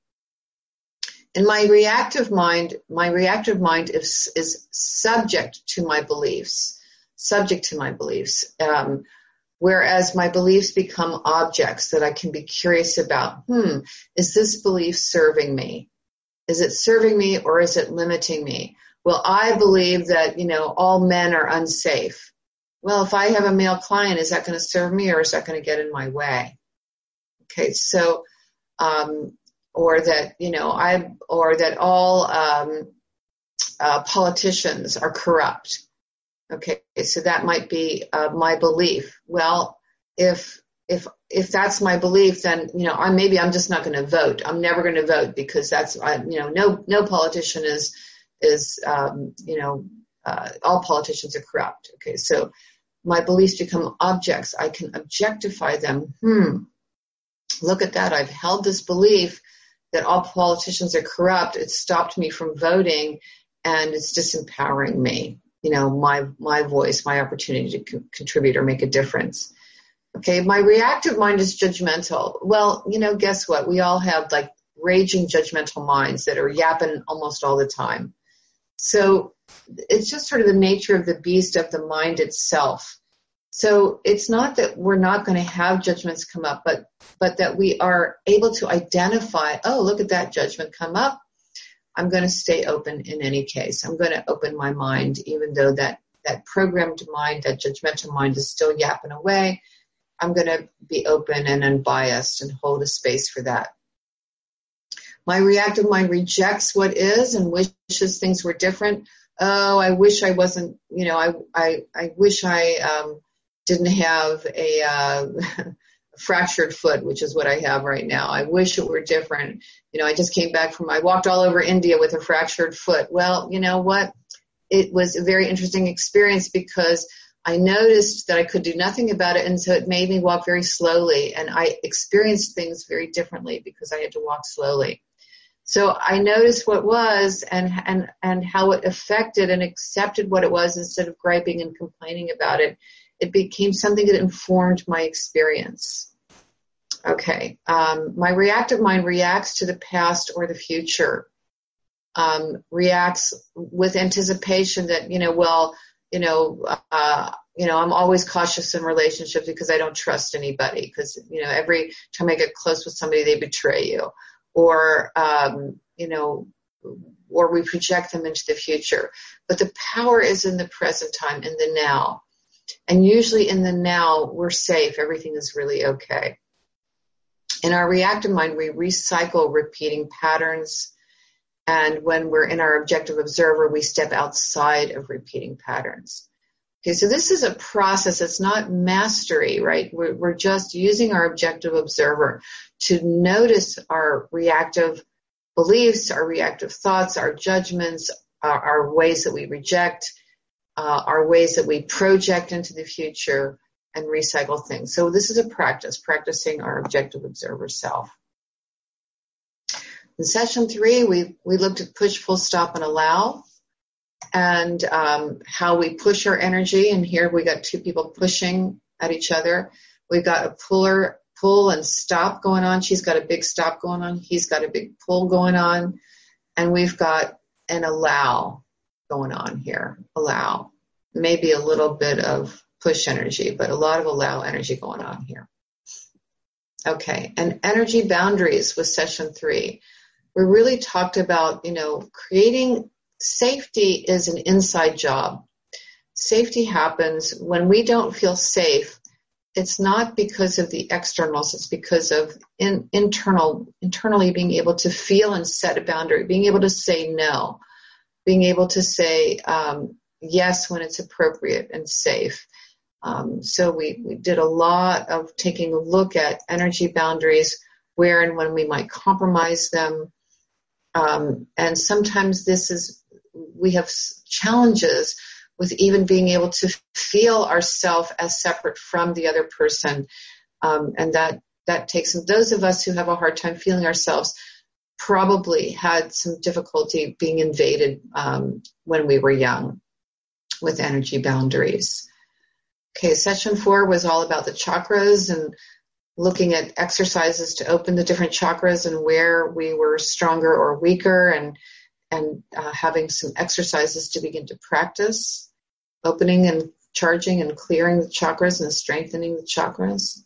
In my reactive mind, my reactive mind is, is subject to my beliefs, subject to my beliefs. Um, Whereas my beliefs become objects that I can be curious about. Hmm, is this belief serving me? Is it serving me or is it limiting me? Well, I believe that, you know, all men are unsafe. Well, if I have a male client, is that going to serve me or is that going to get in my way? Okay, so, um, or that, you know, I, or that all um, uh, politicians are corrupt. Okay, so that might be uh, my belief. Well, if if if that's my belief, then you know, I maybe I'm just not going to vote. I'm never going to vote because that's I, you know, no no politician is is um, you know, uh, all politicians are corrupt. Okay, so my beliefs become objects. I can objectify them. Hmm, look at that. I've held this belief that all politicians are corrupt. It stopped me from voting, and it's disempowering me. You know, my, my voice, my opportunity to co- contribute or make a difference. Okay. My reactive mind is judgmental. Well, you know, guess what? We all have like raging judgmental minds that are yapping almost all the time. So it's just sort of the nature of the beast of the mind itself. So it's not that we're not going to have judgments come up, but, but that we are able to identify, oh, look at that judgment come up. I'm going to stay open in any case. I'm going to open my mind, even though that, that programmed mind, that judgmental mind is still yapping away. I'm going to be open and unbiased and hold a space for that. My reactive mind rejects what is and wishes things were different. Oh, I wish I wasn't, you know, I, I, I wish I um, didn't have a uh, fractured foot, which is what I have right now. I wish it were different. You know, I just came back from, I walked all over India with a fractured foot. Well, you know what? It was a very interesting experience because I noticed that I could do nothing about it, and so it made me walk very slowly, and I experienced things very differently because I had to walk slowly. So I noticed what was and and and how it affected and accepted what it was instead of griping and complaining about it. It became something that informed my experience. Okay. Um, my reactive mind reacts to the past or the future, um, reacts with anticipation that, you know, well, you know, uh, you know, I'm always cautious in relationships because I don't trust anybody because, you know, every time I get close with somebody, they betray you. Or, um, you know, or we project them into the future. But the power is in the present time, in the now. And usually in the now, we're safe. Everything is really okay. In our reactive mind, we recycle repeating patterns. And when we're in our objective observer, we step outside of repeating patterns. Okay, so this is a process. It's not mastery, right? We're, we're just using our objective observer to notice our reactive beliefs, our reactive thoughts, our judgments, our, our ways that we reject, uh, our ways that we project into the future and recycle things. So this is a practice, practicing our objective observer self. In session three, we, we looked at push, full stop, and allow, and um, how we push our energy. And here we got two people pushing at each other. We've got a puller, pull and stop going on. She's got a big stop going on. He's got a big pull going on. And we've got an allow going on here. Allow. Maybe a little bit of push energy, but a lot of allow energy going on here. Okay, and energy boundaries was session three. We really talked about, you know, creating safety is an inside job. Safety happens when we don't feel safe. It's not because of the externals. It's because of in, internal, internally being able to feel and set a boundary, being able to say no, being able to say um, yes when it's appropriate and safe. Um, so we, we did a lot of taking a look at energy boundaries, where and when we might compromise them. Um, and sometimes this is, we have challenges with even being able to feel ourselves as separate from the other person. Um, and that, that takes, and those of us who have a hard time feeling ourselves probably had some difficulty being invaded um, when we were young with energy boundaries. Okay, session four was all about the chakras and looking at exercises to open the different chakras and where we were stronger or weaker, and and uh, having some exercises to begin to practice opening and charging and clearing the chakras and strengthening the chakras.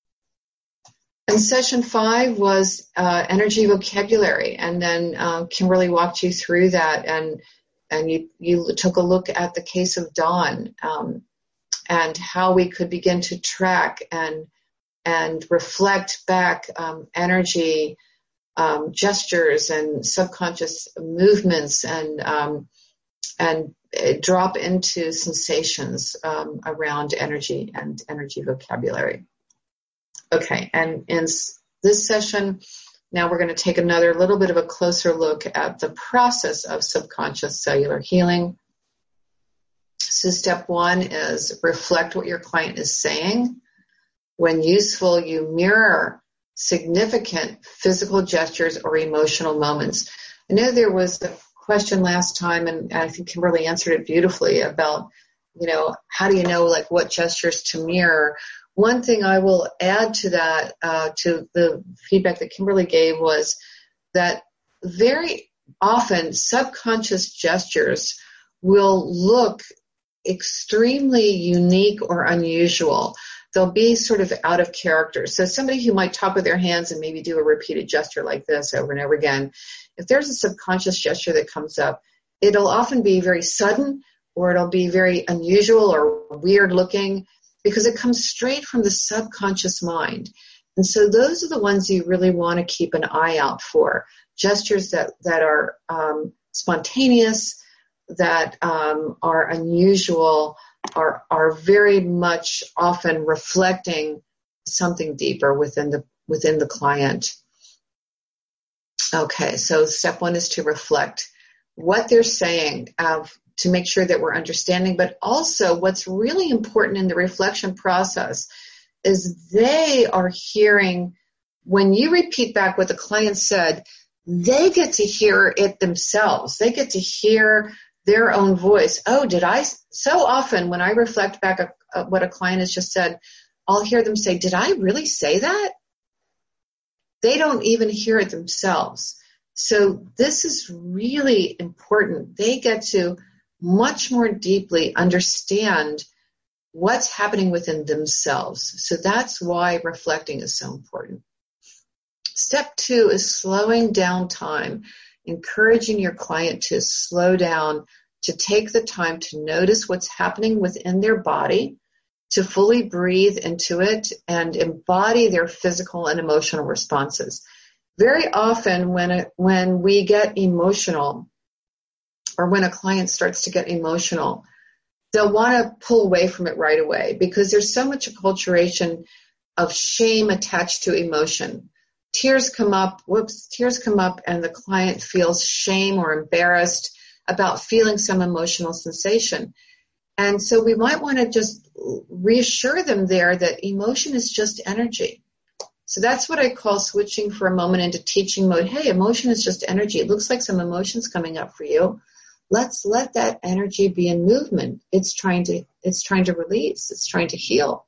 And session five was uh, energy vocabulary, and then uh, Kimberly walked you through that, and and you you took a look at the case of Dawn um, and how we could begin to track and and reflect back um, energy um, gestures and subconscious movements, and um, and drop into sensations um, around energy and energy vocabulary. Okay, and in this session, now we're going to take another little bit of a closer look at the process of subconscious cellular healing. So step one is reflect what your client is saying. When useful, you mirror significant physical gestures or emotional moments. I know there was a question last time, and I think Kimberly answered it beautifully about, you know, how do you know, like, what gestures to mirror? One thing I will add to that, uh, to the feedback that Kimberly gave, was that very often subconscious gestures will look extremely unique or unusual. They'll be sort of out of character. So somebody who might talk with their hands and maybe do a repeated gesture like this over and over again, if there's a subconscious gesture that comes up, it'll often be very sudden, or it'll be very unusual or weird looking, because it comes straight from the subconscious mind. And so those are the ones you really want to keep an eye out for. Gestures that, that are um, spontaneous, that um, are unusual, are are very much often reflecting something deeper within the within the client. Okay, so step one is to reflect what they're saying, uh, to make sure that we're understanding, but also what's really important in the reflection process is they are hearing, when you repeat back what the client said, they get to hear it themselves. They get to hear their own voice. Oh, did I? So often when I reflect back a, a, what a client has just said, I'll hear them say, did I really say that? They don't even hear it themselves. So this is really important. They get to much more deeply understand what's happening within themselves. So that's why reflecting is so important. Step two is slowing down time. encouraging your client to slow down, to take the time to notice what's happening within their body, to fully breathe into it and embody their physical and emotional responses. Very often when a, when we get emotional, or when a client starts to get emotional, they'll want to pull away from it right away because there's so much acculturation of shame attached to emotion. Tears come up, whoops, tears come up and the client feels shame or embarrassed about feeling some emotional sensation. And so we might want to just reassure them there that emotion is just energy. So that's what I call switching for a moment into teaching mode. Hey, emotion is just energy. It looks like some emotion's coming up for you. Let's let that energy be in movement. It's trying to, it's trying to release. It's trying to heal.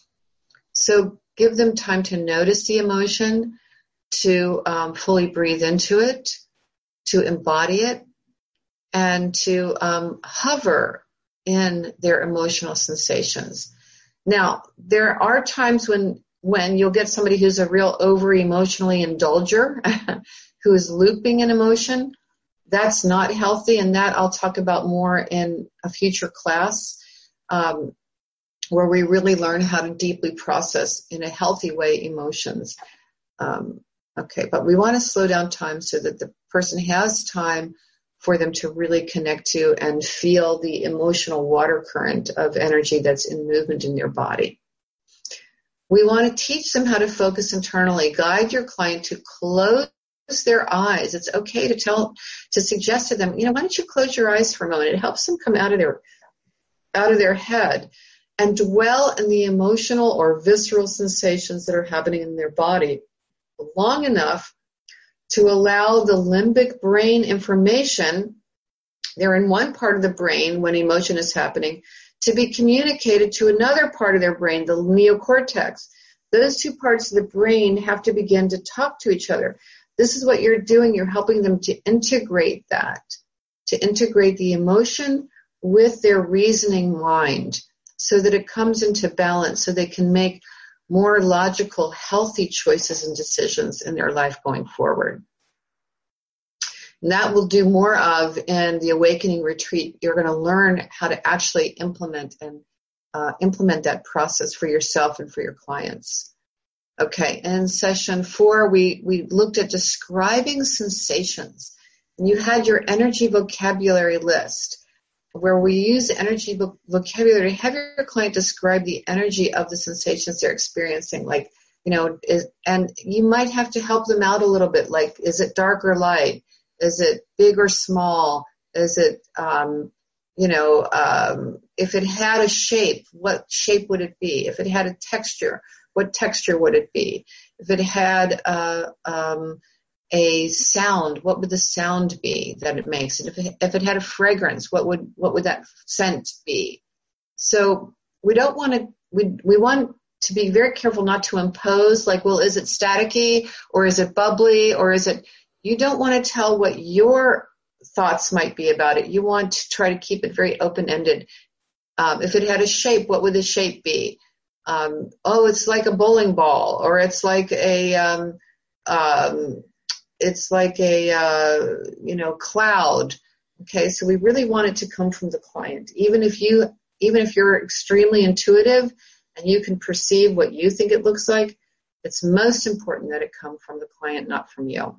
So give them time to notice the emotion, to um, fully breathe into it, to embody it, and to um, hover in their emotional sensations. Now, there are times when, when you'll get somebody who's a real over-emotionally indulger, who is looping an emotion. That's not healthy, and that I'll talk about more in a future class, um, where we really learn how to deeply process in a healthy way emotions. Um, okay, but we want to slow down time so that the person has time for them to really connect to and feel the emotional water current of energy that's in movement in their body. We want to teach them how to focus internally. Guide your client to close their eyes. It's okay to tell, to suggest to them, you know, why don't you close your eyes for a moment? It helps them come out of their, out of their head and dwell in the emotional or visceral sensations that are happening in their body long enough to allow the limbic brain information, they're in one part of the brain when emotion is happening, to be communicated to another part of their brain, the neocortex. Those two parts of the brain have to begin to talk to each other. This is what you're doing. You're helping them to integrate that, to integrate the emotion with their reasoning mind so that it comes into balance, so they can make more logical, healthy choices and decisions in their life going forward. And that we'll do more of in the Awakening Retreat. You're going to learn how to actually implement and uh, implement that process for yourself and for your clients. Okay, in session four, we, we looked at describing sensations. And you had your energy vocabulary list, where we use energy vo- vocabulary to have your client describe the energy of the sensations they're experiencing. Like, you know, is, and you might have to help them out a little bit. Like, is it dark or light? Is it big or small? Is it, um, you know, um, if it had a shape, what shape would it be? If it had a texture, what texture would it be? If it had uh, um, a sound, what would the sound be that it makes? And if it, if it had a fragrance, what would what would that scent be? So we don't want to. We we want to be very careful not to impose. Like, well, is it staticky or is it bubbly or is it? You don't want to tell what your thoughts might be about it. You want to try to keep it very open-ended. Um, if it had a shape, what would the shape be? Um, oh, it's like a bowling ball, or it's like a, um, um, it's like a, uh, you know, cloud. Okay, so we really want it to come from the client. Even if you, even if you're extremely intuitive and you can perceive what you think it looks like, it's most important that it come from the client, not from you.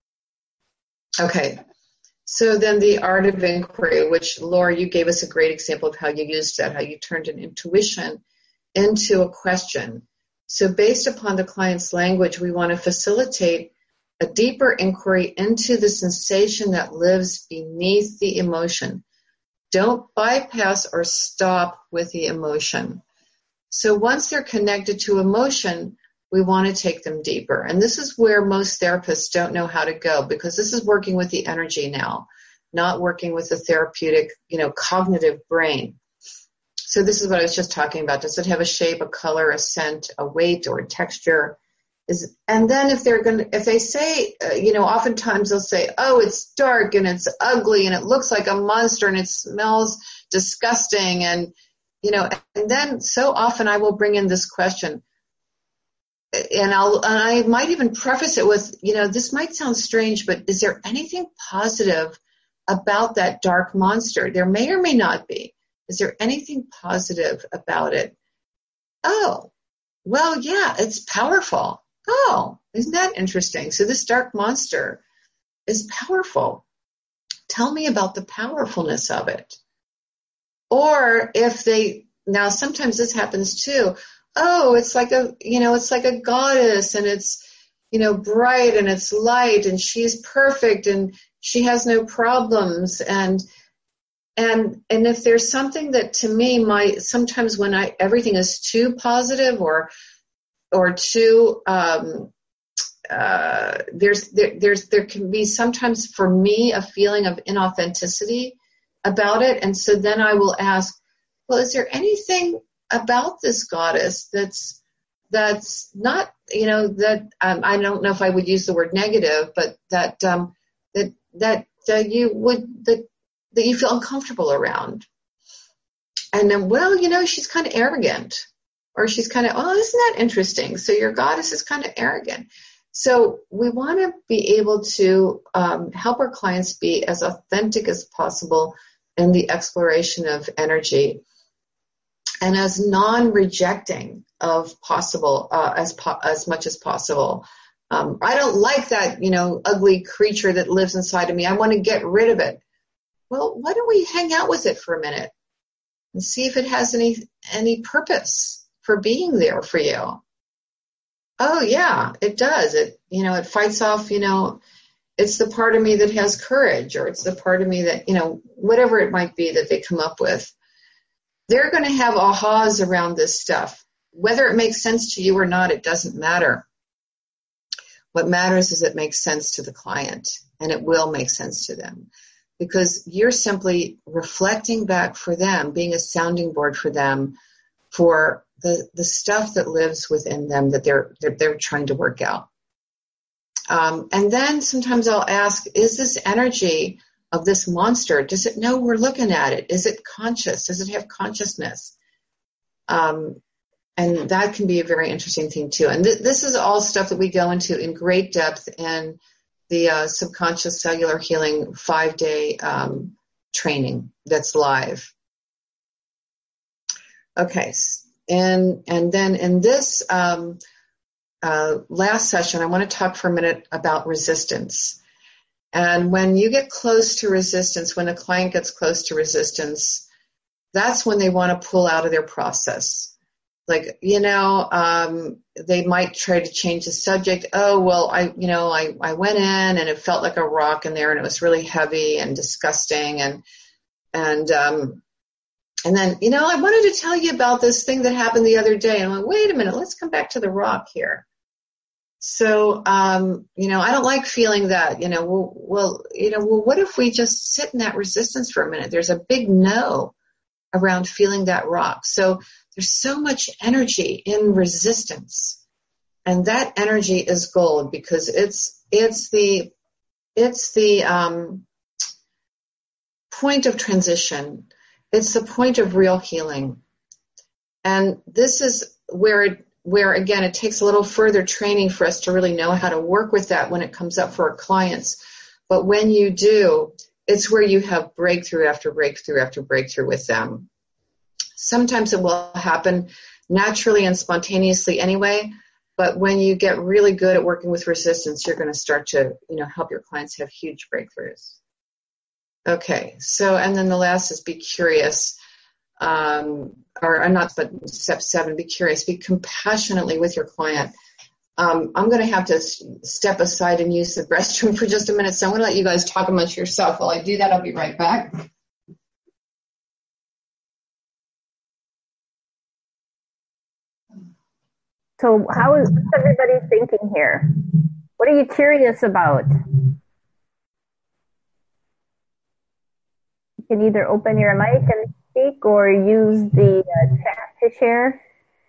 Okay, so then the art of inquiry, which, Laura, you gave us a great example of how you used that, how you turned an intuition into a question. So based upon the client's language, we want to facilitate a deeper inquiry into the sensation that lives beneath the emotion. Don't bypass or stop with the emotion. So once they're connected to emotion, we want to take them deeper. And this is where most therapists don't know how to go, because this is working with the energy now, not working with the therapeutic, you know, cognitive brain. So this is what I was just talking about. Does it have a shape, a color, a scent, a weight, or a texture? Is, and then if they're going to, if they say, uh, you know, oftentimes they'll say, oh, it's dark and it's ugly and it looks like a monster and it smells disgusting. And, you know, and then so often I will bring in this question, and I'll, and I might even preface it with, you know, this might sound strange, but is there anything positive about that dark monster? There may or may not be. Is there anything positive about it? Oh, well, yeah, it's powerful. Oh, isn't that interesting? So this dark monster is powerful. Tell me about the powerfulness of it. Or if they, now sometimes this happens too. Oh, it's like a, you know, it's like a goddess, and it's, you know, bright and it's light, and she's perfect and she has no problems. And, and, and if there's something that to me might, sometimes when I, everything is too positive or, or too, um, uh, there's, there, there's, there can be sometimes for me a feeling of inauthenticity about it. And so then I will ask, well, is there anything about this goddess that's that's not, you know, that um, I don't know if I would use the word negative, but that um, that that uh, you would that that you feel uncomfortable around. And then, well, you know, she's kind of arrogant, or she's kind of, oh, isn't that interesting? So your goddess is kind of arrogant. So we want to be able to um, help our clients be as authentic as possible in the exploration of energy, and as non-rejecting of possible uh, as po- as much as possible. Um, I don't like that, you know, ugly creature that lives inside of me. I want to get rid of it. Well, why don't we hang out with it for a minute and see if it has any any purpose for being there for you? Oh yeah, it does. It, you know, it fights off, you know, it's the part of me that has courage, or it's the part of me that, you know, whatever it might be that they come up with. They're going to have ahas around this stuff. Whether it makes sense to you or not, it doesn't matter. What matters is it makes sense to the client, and it will make sense to them, because you're simply reflecting back for them, being a sounding board for them, for the, the stuff that lives within them that they're, that they're trying to work out. Um, and then sometimes I'll ask, is this energy of this monster, does it know we're looking at it? Is it conscious? Does it have consciousness? Um, and that can be a very interesting thing too. And th- this is all stuff that we go into in great depth in the uh, subconscious cellular healing five-day um, training that's live. Okay, and and then in this um, uh, last session, I want to talk for a minute about resistance. And when you get close to resistance, when a client gets close to resistance, that's when they want to pull out of their process. Like, you know, um, they might try to change the subject. Oh, well, I, you know, I, I went in and it felt like a rock in there, and it was really heavy and disgusting. And, and, um, and then, you know, I wanted to tell you about this thing that happened the other day. And I'm like, wait a minute, let's come back to the rock here. So, um, you know, I don't like feeling that, you know, well, well, you know, well, what if we just sit in that resistance for a minute? There's a big no around feeling that rock. So there's so much energy in resistance, and that energy is gold, because it's, it's the, it's the, um, point of transition. It's the point of real healing. And this is where it, where, again, it takes a little further training for us to really know how to work with that when it comes up for our clients. But when you do, it's where you have breakthrough after breakthrough after breakthrough with them. Sometimes it will happen naturally and spontaneously anyway, but when you get really good at working with resistance, you're going to start to, you know, help your clients have huge breakthroughs. Okay, so, and then the last is be curious. Um, or, or not, but step seven, be curious, be compassionately with your client. Um, I'm going to have to s- step aside and use the restroom for just a minute, so I'm going to let you guys talk amongst yourself. While I do that, I'll be right back. So how is what's everybody thinking here? What are you curious about? You can either open your mic and speak, or use the uh, chat to share.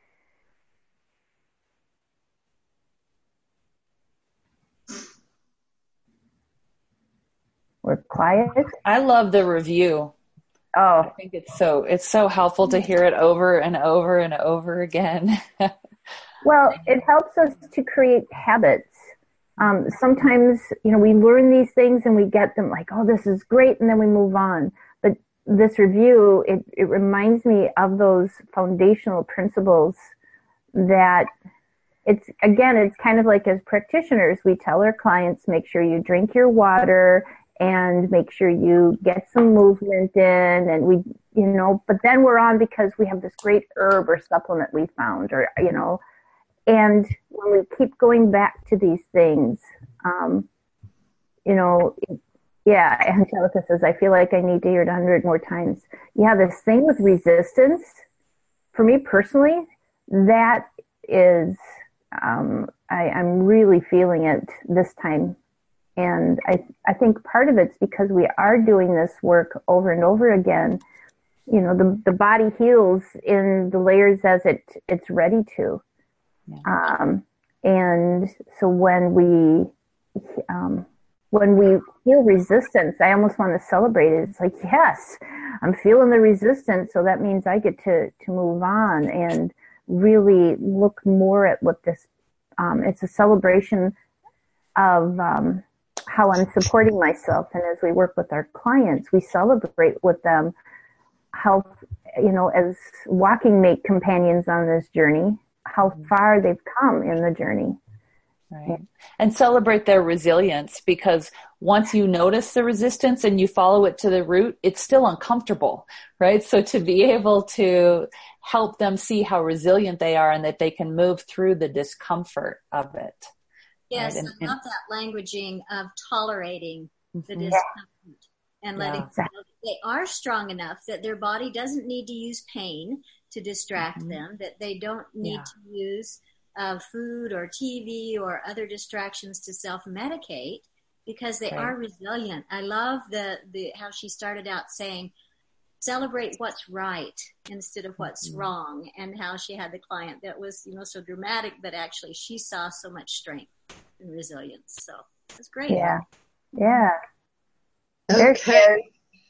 We're quiet. I love the review. Oh, I think it's so it's so helpful to hear it over and over and over again. Well, it helps us to create habits. Um, sometimes, you know, we learn these things and we get them like, oh, this is great, and then we move on. But this review, it, it reminds me of those foundational principles that it's, again, it's kind of like as practitioners, we tell our clients, make sure you drink your water and make sure you get some movement in, and we, you know, but then we're on because we have this great herb or supplement we found, or, you know, and when we keep going back to these things, um, you know, yeah, Angelica says, I feel like I need to hear it a hundred more times. Yeah, this thing with resistance, for me personally, that is, um, I, I'm really feeling it this time. And I, I think part of it's because we are doing this work over and over again. You know, the, the body heals in the layers as it, it's ready to. Yeah. Um, and so when we, um, when we feel resistance, I almost want to celebrate it. It's like, yes, I'm feeling the resistance. So that means I get to, to move on and really look more at what this, um, it's a celebration of, um, how I'm supporting myself. And as we work with our clients, we celebrate with them how, you know, as walking mate companions on this journey, how far they've come in the journey. Right. And celebrate their resilience, because once you notice the resistance and you follow it to the root, it's still uncomfortable, right? So to be able to help them see how resilient they are and that they can move through the discomfort of it. Yes, right? and, I love that languaging of tolerating the Mm-hmm. discomfort and letting Yeah. them know that they are strong enough that their body doesn't need to use pain to distract Mm-hmm. them, that they don't need Yeah. to use uh, food or T V or other distractions to self-medicate, because they Right. are resilient. I love the, the how she started out saying, celebrate what's right instead of what's Mm-hmm. wrong, and how she had the client that was, you know, so dramatic, but actually she saw so much strength and resilience. So it's great. Yeah. Yeah. Okay.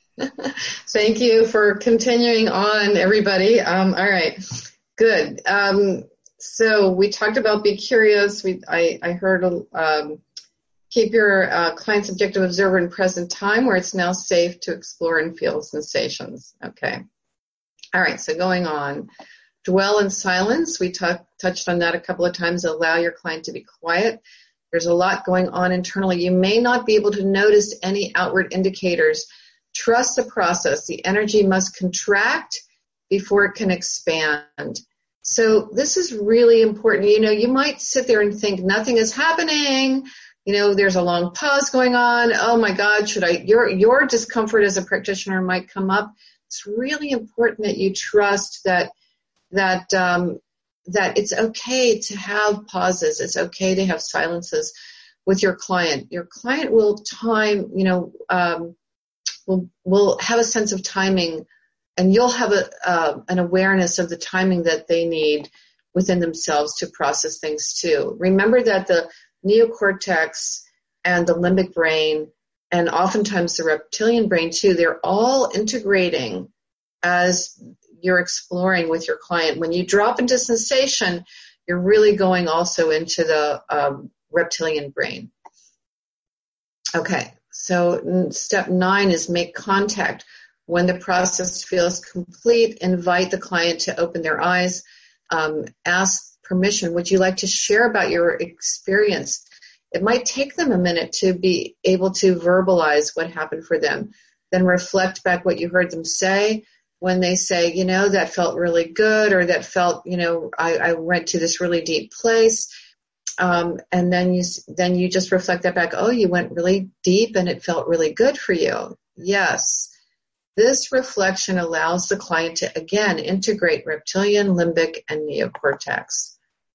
Thank you for continuing on, everybody. Um, all right. Good. Um, so we talked about be curious. We, I, I heard, um, keep your uh, client's objective observer in present time where it's now safe to explore and feel sensations. Okay. All right. So going on. Dwell in silence. We t- touched on that a couple of times. Allow your client to be quiet. There's a lot going on internally. You may not be able to notice any outward indicators. Trust the process. The energy must contract before it can expand. So this is really important. You know, you might sit there and think nothing is happening. You know, there's a long pause going on. Oh my God, should I, your, your discomfort as a practitioner might come up. It's really important that you trust that, that, um, that it's okay to have pauses. It's okay to have silences with your client. Your client will time, you know, um, will, will have a sense of timing, and you'll have a, uh, an awareness of the timing that they need within themselves to process things too. Remember that the neocortex and the limbic brain, and oftentimes the reptilian brain too, they're all integrating as you're exploring with your client. When you drop into sensation, you're really going also into the um, reptilian brain. Okay, so step nine is make contact. When the process feels complete, invite the client to open their eyes. Um, ask permission. Would you like to share about your experience? It might take them a minute to be able to verbalize what happened for them. Then reflect back what you heard them say. When they say, you know, that felt really good, or that felt, you know, I, I went to this really deep place. Um, and then you, then you just reflect that back. Oh, you went really deep and it felt really good for you. Yes. This reflection allows the client to, again, integrate reptilian, limbic, and neocortex.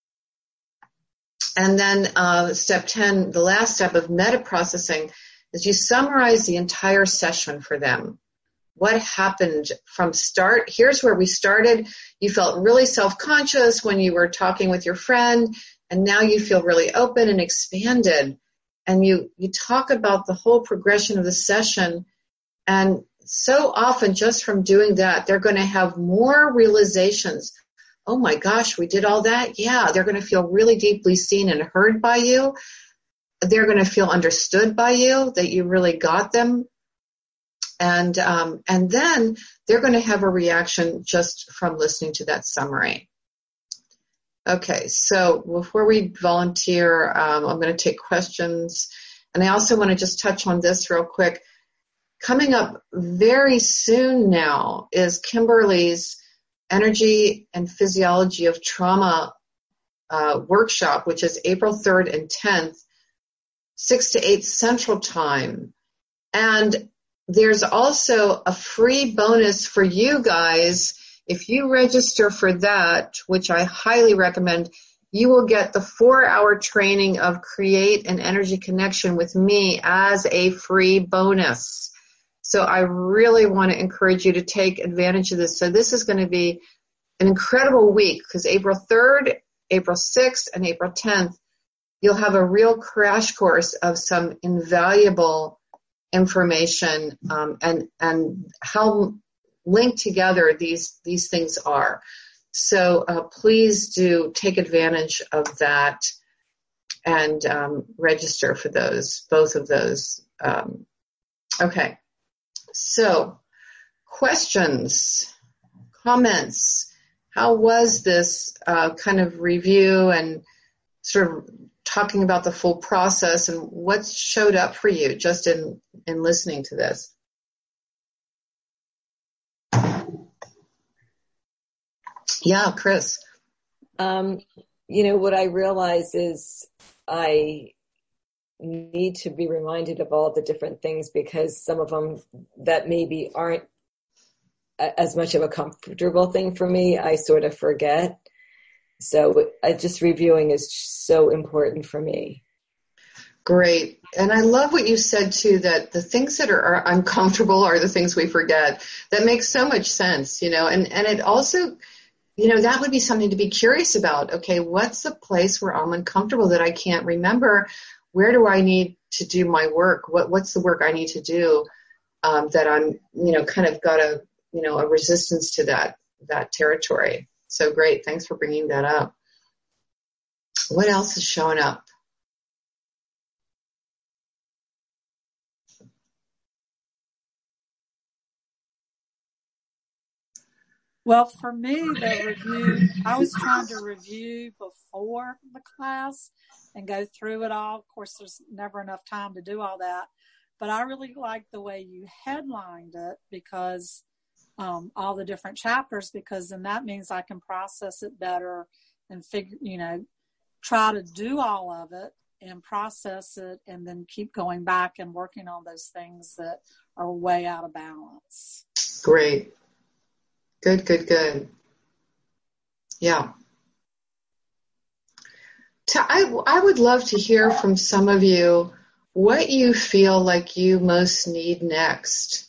And then uh, step ten, the last step of meta-processing, is you summarize the entire session for them. What happened from start? Here's where we started. You felt really self-conscious when you were talking with your friend, and now you feel really open and expanded. And you, you talk about the whole progression of the session, and so often just from doing that, they're going to have more realizations oh my gosh, we did all that. Yeah, they're going to feel really deeply seen and heard by you. They're going to feel understood by you, that you really got them. And, um, and then they're going to have a reaction just from listening to that summary. Okay, so before we volunteer, um, I'm going to take questions. And I also want to just touch on this real quick. Coming up very soon now is Kimberly's Energy and Physiology of Trauma uh, workshop, which is April third and tenth, six to eight Central Time. And there's also a free bonus for you guys. If you register for that, which I highly recommend, you will get the four-hour training of Create an Energy Connection with me as a free bonus. So I really want to encourage you to take advantage of this. So this is going to be an incredible week because April third, April sixth, and April tenth, you'll have a real crash course of some invaluable information um, and and how linked together these these things are. So uh, please do take advantage of that and um, register for those, both of those. Um, okay. So questions, comments. How was this uh, kind of review and sort of talking about the full process, and what showed up for you just in, in listening to this? Yeah, Chris. Um, you know, what I realize is I need to be reminded of all the different things because some of them that maybe aren't as much of a comfortable thing for me, I sort of forget. So uh, just reviewing is so important for me. Great. And I love what you said, too, that the things that are, are uncomfortable are the things we forget. That makes so much sense, you know, and, and it also, you know, that would be something to be curious about. Okay, what's the place where I'm uncomfortable that I can't remember? Where do I need to do my work? What What's the work I need to do um, that I'm, you know, kind of got a, you know, a resistance to that, that territory. So great. Thanks for bringing that up. What else is showing up? Well, for me, the review, I was trying to review before the class and go through it all. Of course, there's never enough time to do all that. But I really like the way you headlined it because um, all the different chapters, because then that means I can process it better and figure, you know, try to do all of it and process it and then keep going back and working on those things that are way out of balance. Great. Good, good, good. Yeah. I, I would love to hear from some of you what you feel like you most need next.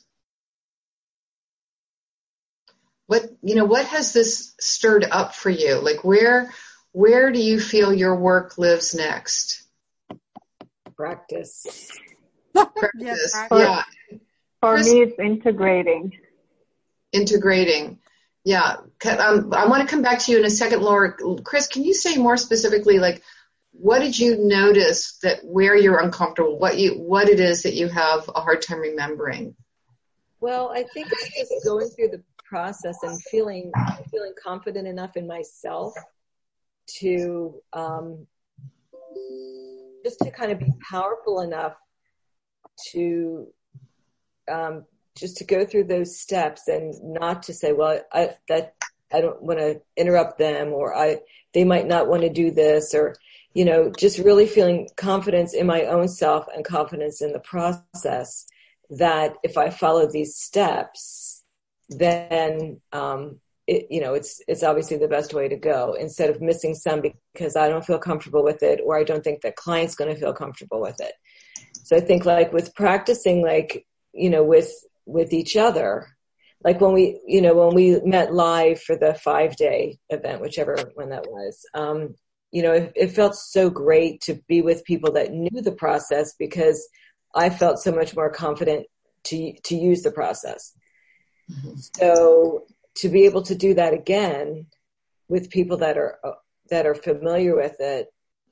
What, you know, what has this stirred up for you? Like where, where do you feel your work lives next? Practice. Practice. For, yeah. For Chris, me, it's integrating. Integrating. Yeah. Um, I want to come back to you in a second, Laura. Chris, can you say more specifically, like, what did you notice that where you're uncomfortable, what you, what it is that you have a hard time remembering? Well, I think it's just going through the process and feeling, feeling confident enough in myself to, um, just to kind of be powerful enough to, um, just to go through those steps and not to say, well, I, that, I don't want to interrupt them, or I, they might not want to do this, or, you know, just really feeling confidence in my own self and confidence in the process that if I follow these steps, then, um, it, you know, it's, it's obviously the best way to go instead of missing some because I don't feel comfortable with it, or I don't think the client's going to feel comfortable with it. So I think like with practicing, like, you know, with, with each other, like when we, you know, when we met live for the five day event, whichever one that was, um, you know, it, it felt so great to be with people that knew the process because I felt so much more confident to, to use the process. Mm-hmm. So to be able to do that again, with people that are that are familiar with it,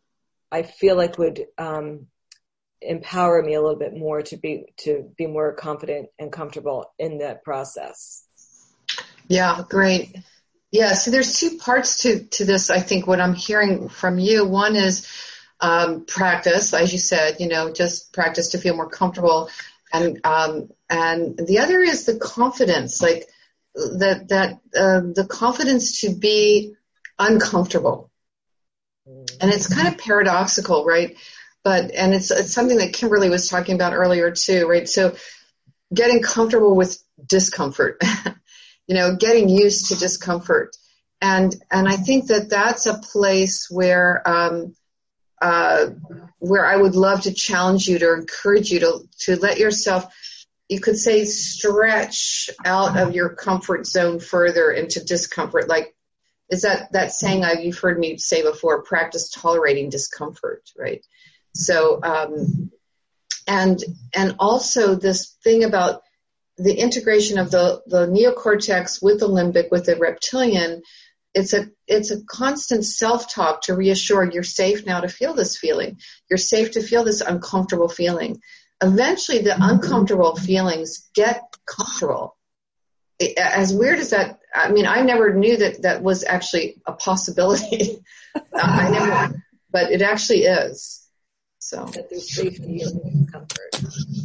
I feel like would um, empower me a little bit more to be to be more confident and comfortable in that process. Yeah, great. Yeah, so there's two parts to, to this, I think, what I'm hearing from you. One is um, practice, as you said, you know, just practice to feel more comfortable. And um, and the other is the confidence, like that, that uh, the confidence to be uncomfortable. And it's kind of paradoxical, right? But, and it's, it's something that Kimberly was talking about earlier too, right? So getting comfortable with discomfort. You know, getting used to discomfort. And and I think that that's a place where um, uh, where I would love to challenge you, to encourage you to, to let yourself, you could say, stretch out of your comfort zone further into discomfort. Like, is that, that saying I, you've heard me say before, practice tolerating discomfort, right? So, um, and and also this thing about the integration of the, the neocortex with the limbic, with the reptilian, it's a it's a constant self-talk to reassure you're safe now to feel this feeling. You're safe to feel this uncomfortable feeling. Eventually, the uncomfortable feelings get comfortable. It, as weird as that, I mean, I never knew that that was actually a possibility. I never, but it actually is. So that there's safety and comfort.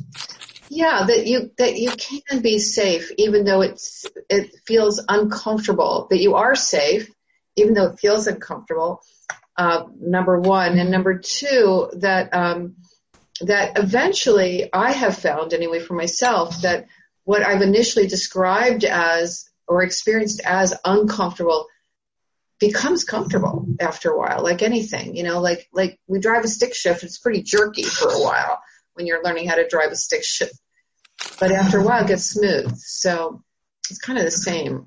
Yeah, that you that you can be safe even though it's it feels uncomfortable. That you are safe even though it feels uncomfortable. Uh, number one, and number two, that um, that eventually I have found, anyway, for myself, that what I've initially described as or experienced as uncomfortable becomes comfortable after a while. Like anything, you know, like like we drive a stick shift. It's pretty jerky for a while when you're learning how to drive a stick shift. But after a while, it gets smooth. So it's kind of the same.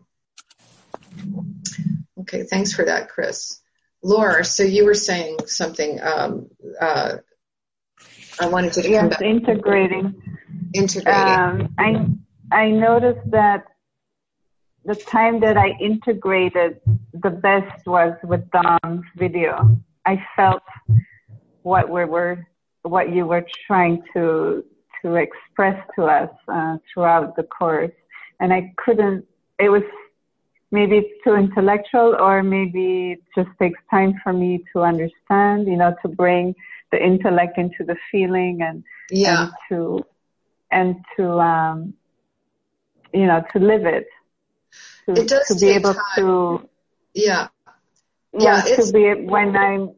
Okay, thanks for that, Chris. Laura, so you were saying something. Um, uh, I wanted to come yes, back. integrating. Integrating. Um, I I noticed that the time that I integrated the best was with Dom's video. I felt what we were. what you were trying to to express to us uh, throughout the course. And I couldn't, it was maybe it's too intellectual, or maybe it just takes time for me to understand, you know, to bring the intellect into the feeling and, yeah. and to, and to, um, you know, to live it. To, it does to be take able time. to, yeah. Yeah, yeah to be, when I'm,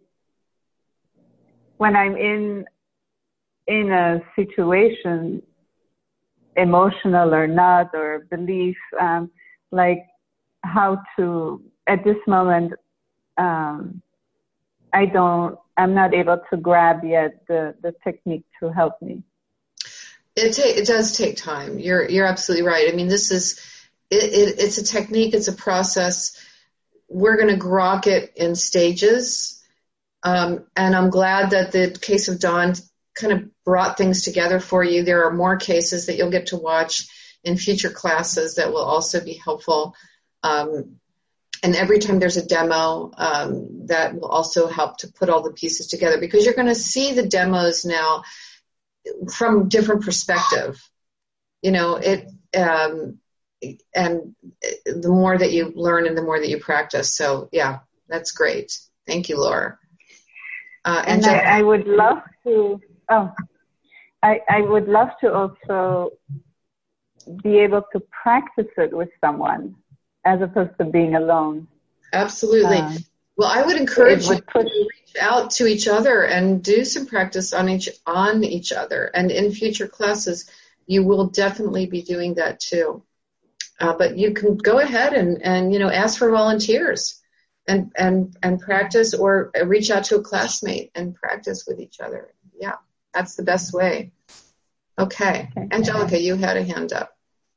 when I'm in, in a situation, emotional or not, or belief, um, like how to, at this moment, um, I don't, I'm not able to grab yet the, the technique to help me. It, ta- it does take time. You're, you're absolutely right. I mean, this is, it, it, it's a technique, it's a process. We're going to grok it in stages. Um, and I'm glad that the case of Dawn kind of brought things together for you. There are more cases that you'll get to watch in future classes that will also be helpful. Um, and every time there's a demo, um, that will also help to put all the pieces together, because you're going to see the demos now from different perspective. You know, it, um, and the more that you learn and the more that you practice. So yeah, that's great. Thank you, Laura. Uh, and I, I would love to, oh, I, I would love to also be able to practice it with someone as opposed to being alone. Absolutely. Um, well, I would encourage would you put, to reach out to each other and do some practice on each, on each other. And in future classes, you will definitely be doing that too. Uh, but you can go ahead and, and, you know, ask for volunteers and, and, and practice, or reach out to a classmate and practice with each other. Yeah, that's the best way. Okay. okay. Angelica, you had a hand up.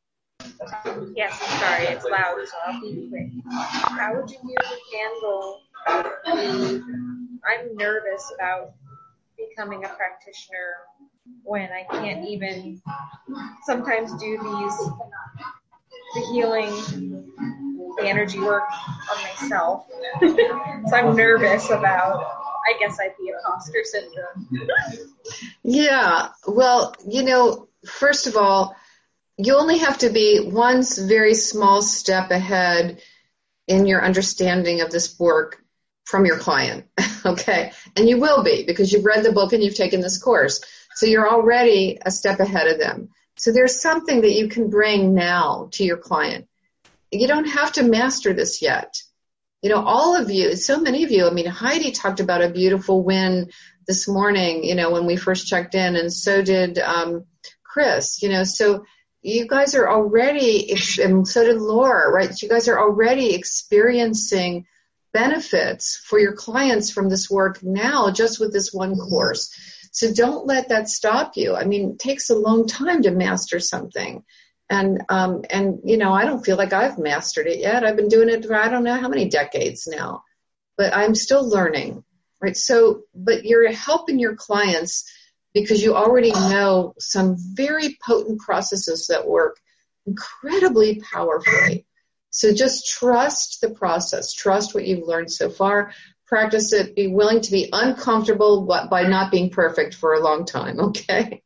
Yes, I'm sorry, it's loud, so I'll be quick. How would you handle the, I'm nervous about becoming a practitioner when I can't even sometimes do these, the healing the energy work on myself. So I'm nervous about, I guess, I'd be imposter syndrome. Yeah. Well, you know, first of all, you only have to be one very small step ahead in your understanding of this work from your client, okay? And you will be, because you've read the book and you've taken this course. So you're already a step ahead of them. So there's something that you can bring now to your client. You don't have to master this yet. You know, all of you, so many of you, I mean, Heidi talked about a beautiful win this morning, you know, when we first checked in, and so did um, Chris, you know, so you guys are already, and so did Laura, right? You guys are already experiencing benefits for your clients from this work now, just with this one course. So don't let that stop you. I mean, it takes a long time to master something. And, um, and, you know, I don't feel like I've mastered it yet. I've been doing it for I don't know how many decades now, but I'm still learning, right? So, but you're helping your clients because you already know some very potent processes that work incredibly powerfully. So just trust the process. Trust what you've learned so far. Practice it. Be willing to be uncomfortable by not being perfect for a long time, okay?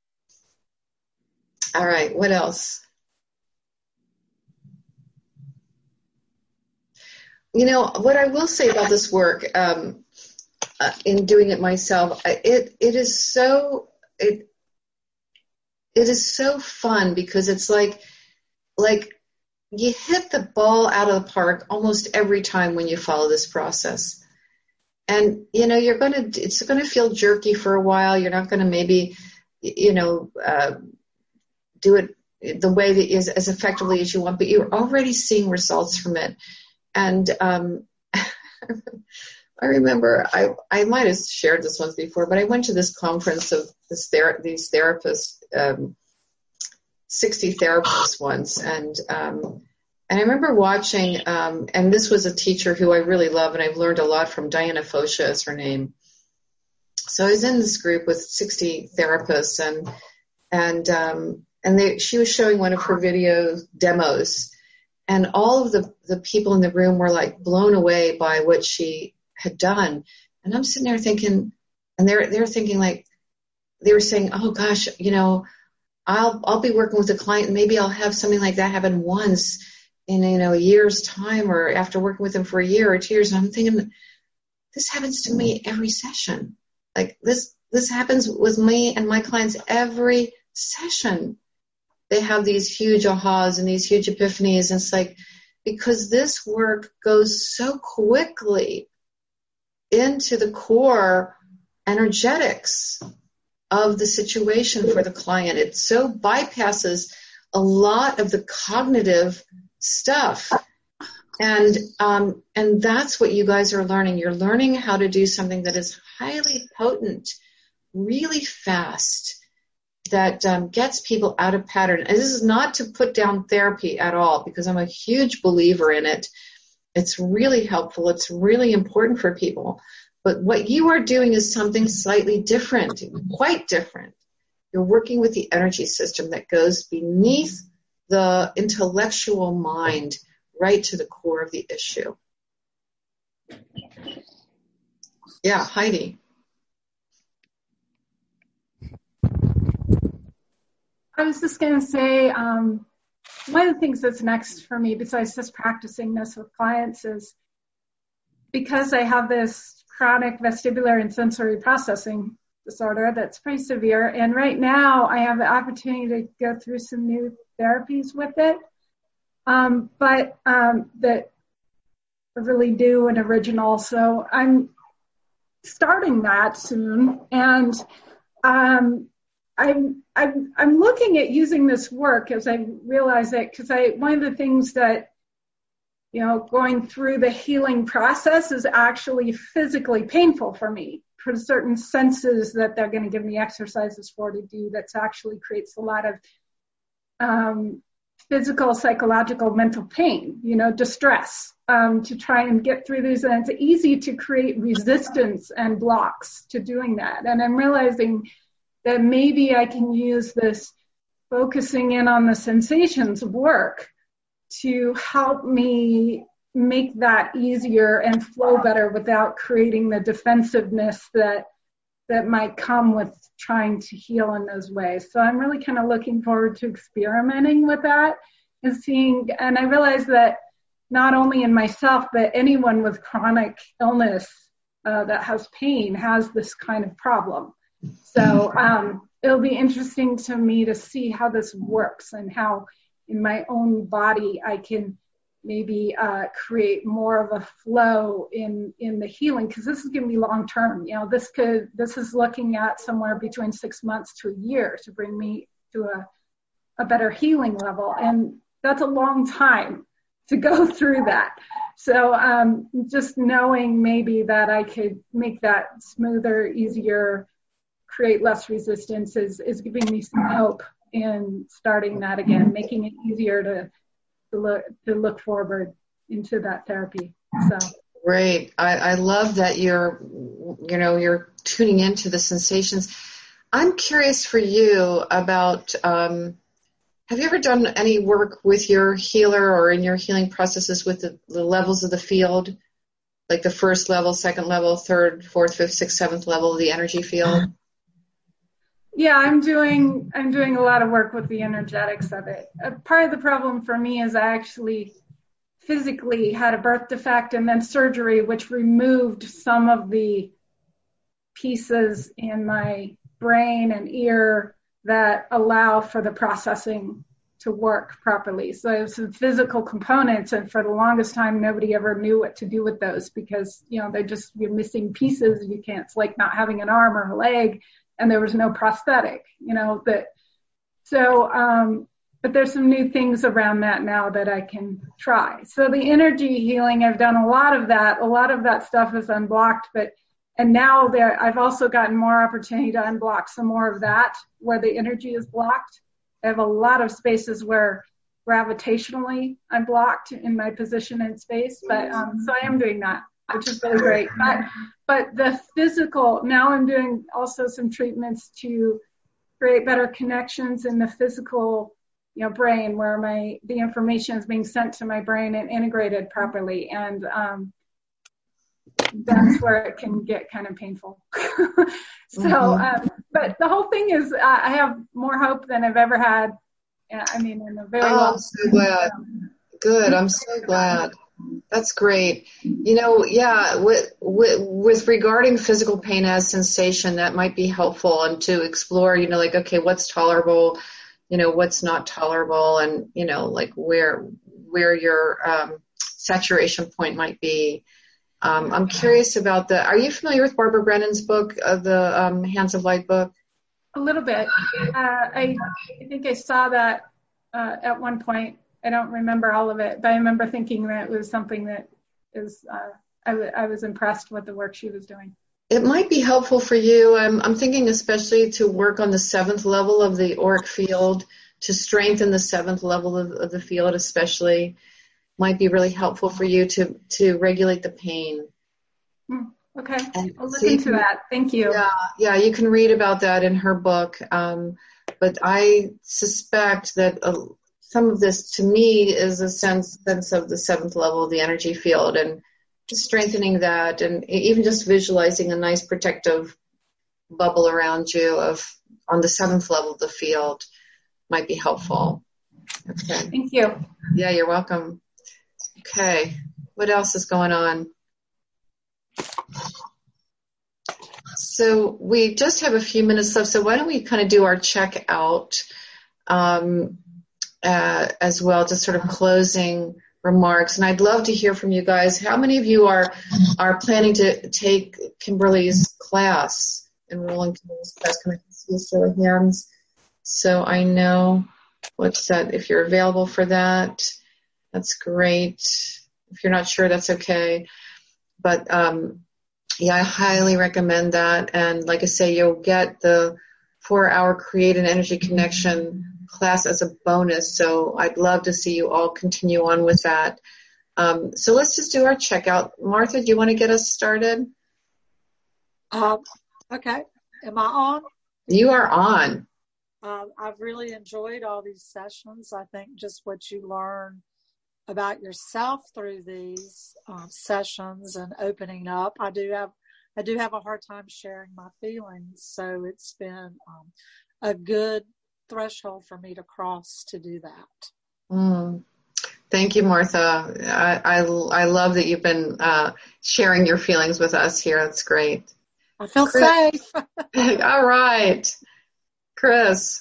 All right, what else? You know, what I will say about this work, um, uh, in doing it myself, it it is so it it is so fun because it's like like you hit the ball out of the park almost every time when you follow this process. And you know, you're gonna it's gonna feel jerky for a while. You're not gonna maybe, you know, uh, do it the way that is as effectively as you want, but you're already seeing results from it. And um, I remember I I might have shared this once before, but I went to this conference of this ther- these therapists, um, sixty therapists once, and um, and I remember watching, um, and this was a teacher who I really love, and I've learned a lot from. Diana Fosha is her name. So I was in this group with sixty therapists, and and um, and they, she was showing one of her video demos, and all of the, the people in the room were like blown away by what she had done. And I'm sitting there thinking, and they're they're thinking like, they were saying, oh gosh, you know, I'll I'll be working with a client, and maybe I'll have something like that happen once in, you know, a year's time, or after working with them for a year or two years. And I'm thinking, this happens to me every session. Like this this happens with me and my clients every session. They have these huge ahas and these huge epiphanies. And it's like, because this work goes so quickly into the core energetics of the situation for the client. It so bypasses a lot of the cognitive stuff. And um, and that's what you guys are learning. You're learning how to do something that is highly potent, really fast, that um, gets people out of pattern. And this is not to put down therapy at all, because I'm a huge believer in it. It's really helpful. It's really important for people. But what you are doing is something slightly different, quite different. You're working with the energy system that goes beneath the intellectual mind, right to the core of the issue. Yeah, Heidi. I was just going to say, um, one of the things that's next for me, besides just practicing this with clients, is because I have this chronic vestibular and sensory processing disorder that's pretty severe, and right now I have the opportunity to go through some new therapies with it, um, but um, that are really new and original. So I'm starting that soon, and um, I'm, I'm, I'm looking at using this work as I realize it, because I, one of the things that, you know, going through the healing process is actually physically painful for me, for certain senses that they're going to give me exercises for to do. That's actually creates a lot of um, physical, psychological, mental pain, you know, distress, um, to try and get through these. And it's easy to create resistance and blocks to doing that. And I'm realizing that maybe I can use this focusing in on the sensations of work to help me make that easier and flow better without creating the defensiveness that that might come with trying to heal in those ways. So I'm really kind of looking forward to experimenting with that and seeing, and I realize that not only in myself, but anyone with chronic illness uh, that has pain has this kind of problem. So um, it'll be interesting to me to see how this works and how in my own body I can maybe uh, create more of a flow in, in the healing, because this is going to be long term. You know, this could, this is looking at somewhere between six months to a year to bring me to a, a better healing level. And that's a long time to go through that. So um, just knowing maybe that I could make that smoother, easier, create less resistance is, is giving me some hope in starting that again, making it easier to to look to look forward into that therapy. So great. I, I love that you're you know you're tuning into the sensations. I'm curious for you about um, have you ever done any work with your healer or in your healing processes with the, the levels of the field, like the first level, second level, third, fourth, fifth, sixth, seventh level of the energy field? Yeah, I'm doing I'm doing a lot of work with the energetics of it. Uh, part of the problem for me is I actually physically had a birth defect and then surgery, which removed some of the pieces in my brain and ear that allow for the processing to work properly. So there's some physical components, and for the longest time, nobody ever knew what to do with those because, you know, they're just, you're missing pieces. You can't, it's like not having an arm or a leg. And there was no prosthetic, you know, that, so, um, but there's some new things around that now that I can try. So the energy healing, I've done a lot of that. A lot of that stuff is unblocked, but, and now there, I've also gotten more opportunity to unblock some more of that where the energy is blocked. I have a lot of spaces where gravitationally I'm blocked in my position in space, but, um, so I am doing that, which is really great. But, but the physical, now I'm doing also some treatments to create better connections in the physical, you know, brain where my, the information is being sent to my brain and integrated properly. And, um, that's where it can get kind of painful. so, mm-hmm. um, but the whole thing is, uh, I have more hope than I've ever had. I mean, in a very oh, long I'm so glad. Good. I'm so glad. That's great. You know, yeah, with, with, with regarding physical pain as sensation, that might be helpful, and to explore, you know, like, okay, what's tolerable, you know, what's not tolerable, and, you know, like where, where your um, saturation point might be. Um, I'm curious about the, are you familiar with Barbara Brennan's book, uh, the um, Hands of Light book? A little bit. Uh, I, I think I saw that uh, at one point. I don't remember all of it, but I remember thinking that it was something that is, uh, I, w- I was impressed with the work she was doing. It might be helpful for you. I'm, I'm thinking especially to work on the seventh level of the auric field, to strengthen the seventh level of, of the field especially. Might be really helpful for you to, to regulate the pain. Mm, okay, and I'll look so into can, that. Thank you. Yeah, yeah, you can read about that in her book. Um, but I suspect that uh, some of this, to me, is a sense, sense of the seventh level of the energy field, and just strengthening that, and even just visualizing a nice protective bubble around you of on the seventh level of the field might be helpful. Okay. Thank you. Yeah, you're welcome. Okay, what else is going on? So we just have a few minutes left, so why don't we kind of do our check out um, uh, as well, just sort of closing remarks. And I'd love to hear from you guys. How many of you are are planning to take Kimberly's class, enroll in Kimberly's class? Can I see a show of hands? So I know what's that, if you're available for that. That's great. If you're not sure, that's okay. But, um, yeah, I highly recommend that. And like I say, you'll get the four-hour Create an Energy Connection class as a bonus. So I'd love to see you all continue on with that. Um, so let's just do our checkout. Martha, do you want to get us started? Um, okay. Am I on? You are on. Um, I've really enjoyed all these sessions. I think just what you learn about yourself through these um, sessions and opening up. I do have I do have a hard time sharing my feelings, so it's been um, a good threshold for me to cross to do that. Mm. Thank you, Martha. I, I, I love that you've been uh, sharing your feelings with us here. That's great. I feel Chris. safe. All right. Chris.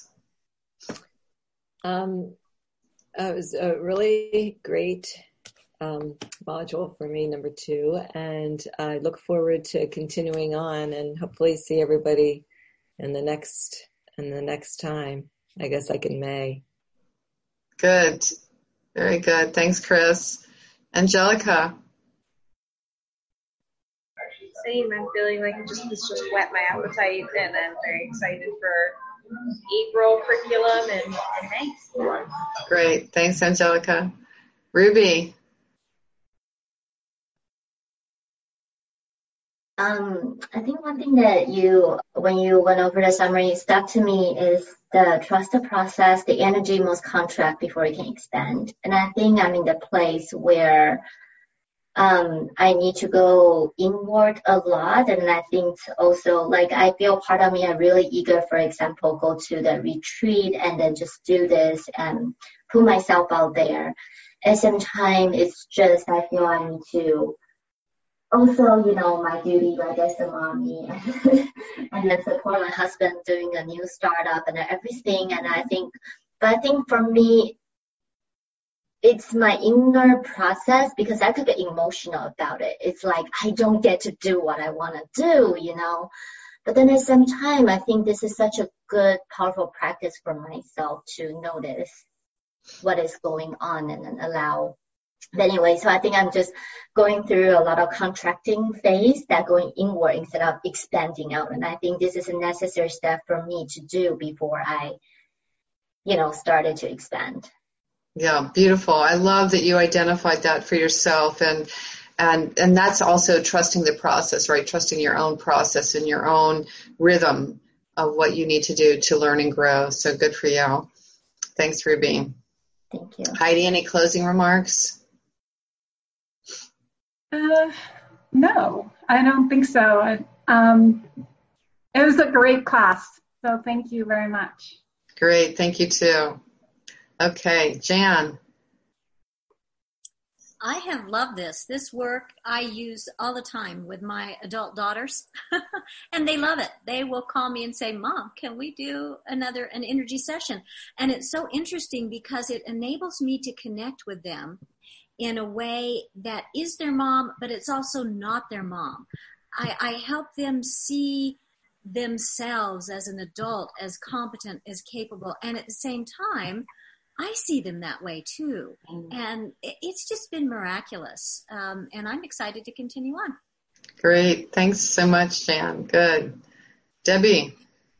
Um, it was a really great um, module for me, number two, and I look forward to continuing on and hopefully see everybody in the next in the next time. I guess like in May. Good. Very good. Thanks, Chris. Angelica. Same. I'm feeling like it just this just whet my appetite, and I'm very excited for April curriculum and, and May. Great. Thanks, Angelica. Ruby. Um, I think one thing that you, when you went over the summary, stuck to me is the trust the process, the energy must contract before it can expand. And I think I'm in the place where um, I need to go inward a lot. And I think also, like, I feel part of me are really eager, for example, go to the retreat and then just do this and put myself out there. At the same time, it's just, I feel I need to also, you know, my duty, like as a mommy, and then support my husband doing a new startup and everything. And I think, but I think for me, it's my inner process because I could get emotional about it. It's like I don't get to do what I want to do, you know. But then at the same time, I think this is such a good, powerful practice for myself to notice what is going on and then allow. But anyway, so I think I'm just going through a lot of contracting phase that going inward instead of expanding out. And I think this is a necessary step for me to do before I, you know, started to expand. Yeah, beautiful. I love that you identified that for yourself, and and and that's also trusting the process, right? Trusting your own process and your own rhythm of what you need to do to learn and grow. So good for you. Thanks, Ruby. Thank you. Heidi, any closing remarks? Uh, no, I don't think so. I, um, it was a great class, so thank you very much. Great, thank you too. Okay, Jan. I have loved this. This work I use all the time with my adult daughters, and they love it. They will call me and say, Mom, can we do another an energy session? And it's so interesting because it enables me to connect with them in a way that is their mom, but it's also not their mom. I, I help them see themselves as an adult, as competent, as capable, and at the same time, I see them that way too. Mm. And it, it's just been miraculous. Um, and I'm excited to continue on. Great. Thanks so much, Jan. Good. Debbie.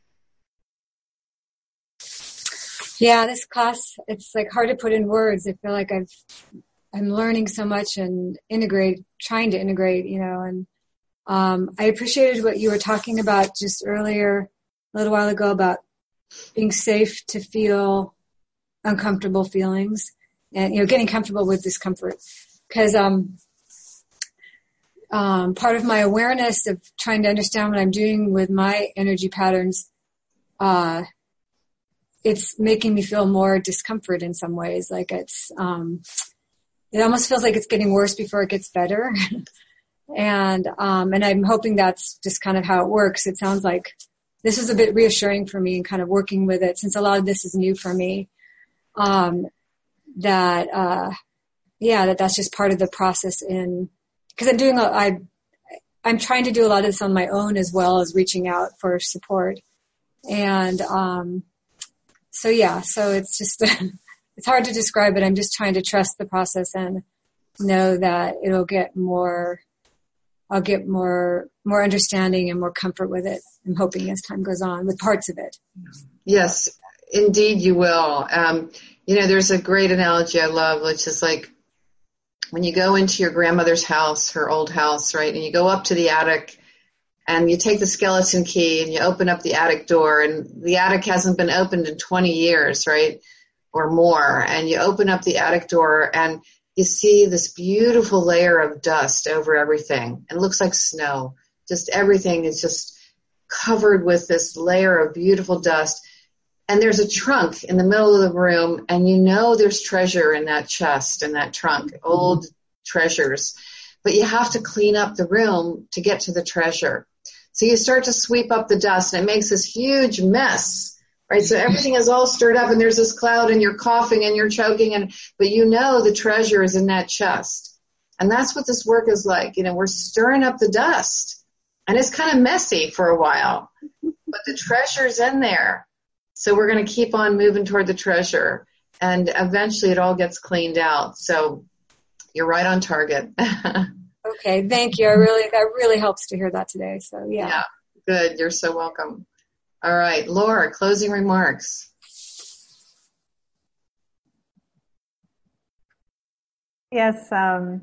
Yeah, this class, it's like hard to put in words. I feel like I've, I'm learning so much and integrate, trying to integrate, you know, and um, I appreciated what you were talking about just earlier, a little while ago, about being safe to feel uncomfortable feelings and, you know, getting comfortable with discomfort. Because um, um, part of my awareness of trying to understand what I'm doing with my energy patterns, uh, it's making me feel more discomfort in some ways. Like it's, um, it almost feels like it's getting worse before it gets better. and, um, and I'm hoping that's just kind of how it works. It sounds like this is a bit reassuring for me and kind of working with it since a lot of this is new for me. Um, that, uh, yeah, that that's just part of the process in, cause I'm doing, a, I, I'm trying to do a lot of this on my own as well as reaching out for support. And, um, so yeah, so it's just, it's hard to describe it. I'm just trying to trust the process and know that it'll get more, I'll get more, more understanding and more comfort with it. I'm hoping as time goes on with parts of it. Yes, indeed you will. Um, you know, there's a great analogy I love, which is like when you go into your grandmother's house, her old house, right, and you go up to the attic and you take the skeleton key and you open up the attic door, and the attic hasn't been opened in twenty years, right, or more, and you open up the attic door and you see this beautiful layer of dust over everything. It looks like snow. Just everything is just covered with this layer of beautiful dust. And there's a trunk in the middle of the room, and you know there's treasure in that chest, in that trunk, old treasures. But you have to clean up the room to get to the treasure. So you start to sweep up the dust, and it makes this huge mess, right? So everything is all stirred up, and there's this cloud, and you're coughing, and you're choking, and but you know the treasure is in that chest. And that's what this work is like. You know, we're stirring up the dust, and it's kind of messy for a while, but the treasure's in there. So we're going to keep on moving toward the treasure, and eventually it all gets cleaned out. So you're right on target. Okay, thank you. I really, that really helps to hear that today. So yeah. Yeah, good. You're so welcome. All right, Laura, closing remarks. Yes, um,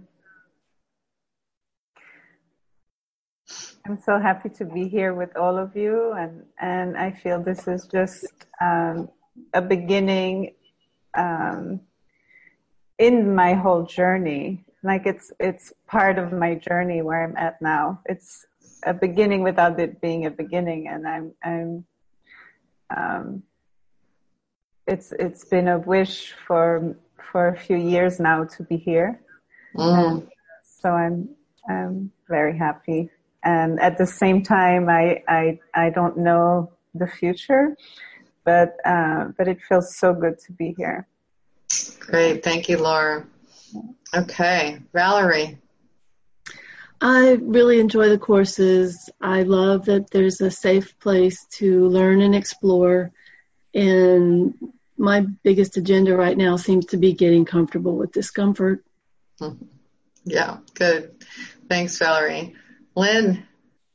I'm so happy to be here with all of you, and, and I feel this is just um, a beginning um, in my whole journey. Like it's it's part of my journey where I'm at now. It's a beginning without it being a beginning, and I'm I'm um, it's it's been a wish for for a few years now to be here. Mm. And so I'm I'm very happy. And at the same time, I I I don't know the future, but uh, but it feels so good to be here. Great, thank you, Laura. Okay, Valerie. I really enjoy the courses. I love that there's a safe place to learn and explore. And my biggest agenda right now seems to be getting comfortable with discomfort. Yeah, good. Thanks, Valerie. Lynn.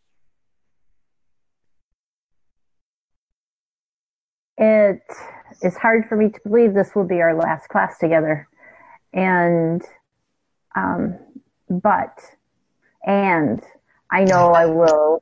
It is hard for me to believe this will be our last class together. And, um, but, and I know I will,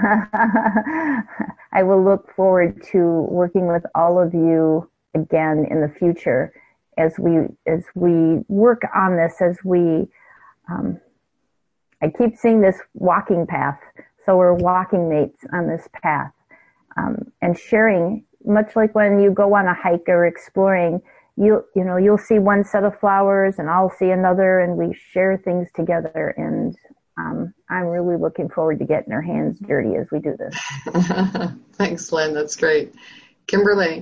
I will look forward to working with all of you again in the future as we, as we work on this, as we, um, I keep seeing this walking path. So we're walking mates on this path, um, and sharing, much like when you go on a hike or exploring, you you know, you'll see one set of flowers and I'll see another, and we share things together. And um, I'm really looking forward to getting our hands dirty as we do this. Thanks, Lynn. That's great. Kimberly.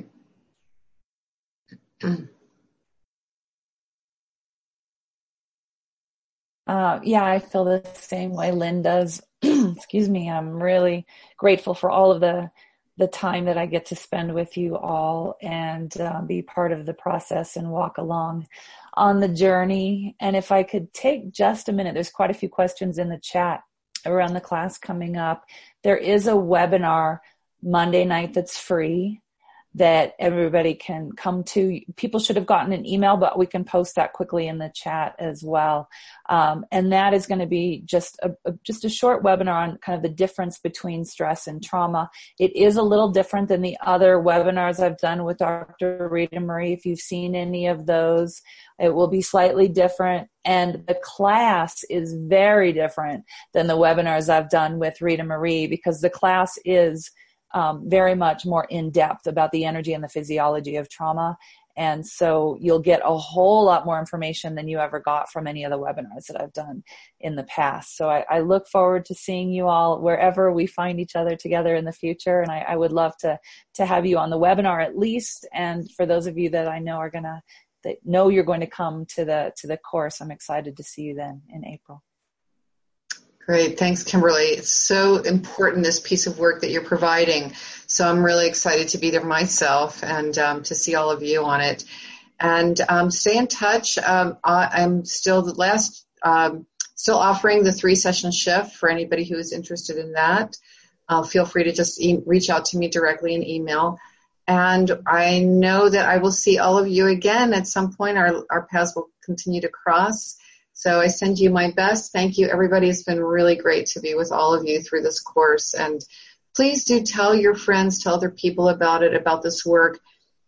Uh, yeah, I feel the same way Lynn does. Excuse me. I'm really grateful for all of the the time that I get to spend with you all, and uh, be part of the process and walk along on the journey. And if I could take just a minute, there's quite a few questions in the chat around the class coming up. There is a webinar Monday night that's free that everybody can come to. People should have gotten an email, but we can post that quickly in the chat as well. Um, and that is going to be just a, a just a short webinar on kind of the difference between stress and trauma. It is a little different than the other webinars I've done with Doctor Rita Marie. If you've seen any of those, it will be slightly different. And the class is very different than the webinars I've done with Rita Marie, because the class is Um, very much more in depth about the energy and the physiology of trauma. And so you'll get a whole lot more information than you ever got from any of the webinars that I've done in the past. So I, I look forward to seeing you all wherever we find each other together in the future. And I, I would love to, to have you on the webinar at least. And for those of you that I know are going to, that know you're going to come to the, to the course, I'm excited to see you then in April. Great. Thanks, Kimberly. It's so important, this piece of work that you're providing. So I'm really excited to be there myself and um, to see all of you on it. And um, stay in touch. Um, I, I'm still the last, um, still offering the three session shift for anybody who is interested in that. Uh, feel free to just e- reach out to me directly in email. And I know that I will see all of you again at some point. Our, our paths will continue to cross. So I send you my best. Thank you, everybody. It's been really great to be with all of you through this course. And please do tell your friends, tell other people about it, about this work.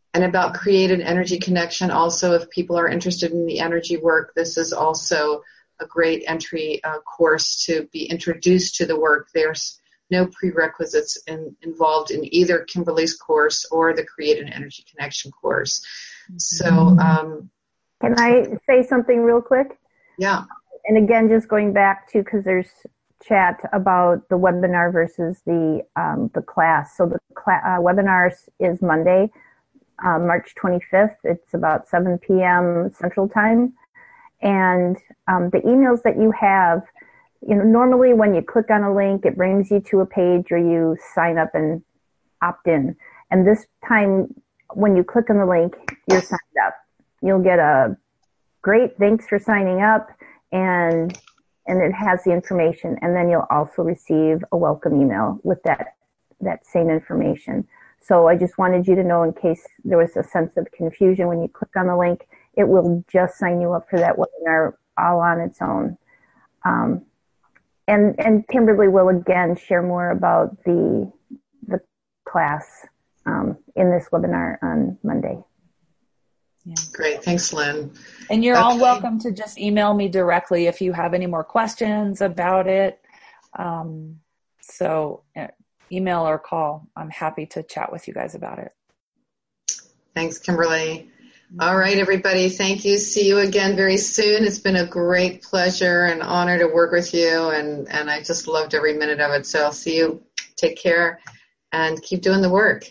And about creative energy connection, also, if people are interested in the energy work, this is also a great entry uh, course to be introduced to the work. There's no prerequisites in, involved in either Kimberly's course or the Create an Energy Connection course. So, um, can I say something real quick? Yeah. And again, just going back to, because there's chat about the webinar versus the um, the class. So the cl- uh, webinar is Monday, uh, March twenty-fifth. It's about seven p.m. Central Time. And um, the emails that you have, you know, normally when you click on a link, it brings you to a page where you sign up and opt in. And this time, when you click on the link, you're signed up. You'll get a great thanks for signing up, and and it has the information. And then you'll also receive a welcome email with that that same information. So I just wanted you to know, in case there was a sense of confusion when you click on the link, it will just sign you up for that webinar all on its own. Um, and and Kimberly will again share more about the the class um, in this webinar on Monday. Yeah. Great. Thanks, Lynn. And you're Okay. all welcome to just email me directly if you have any more questions about it. Um, so uh, email or call. I'm happy to chat with you guys about it. Thanks, Kimberly. All right, everybody. Thank you. See you again very soon. It's been a great pleasure and honor to work with you, and, and I just loved every minute of it. So I'll see you. Take care and keep doing the work.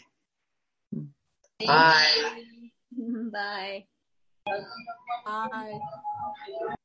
Bye. Bye. Bye.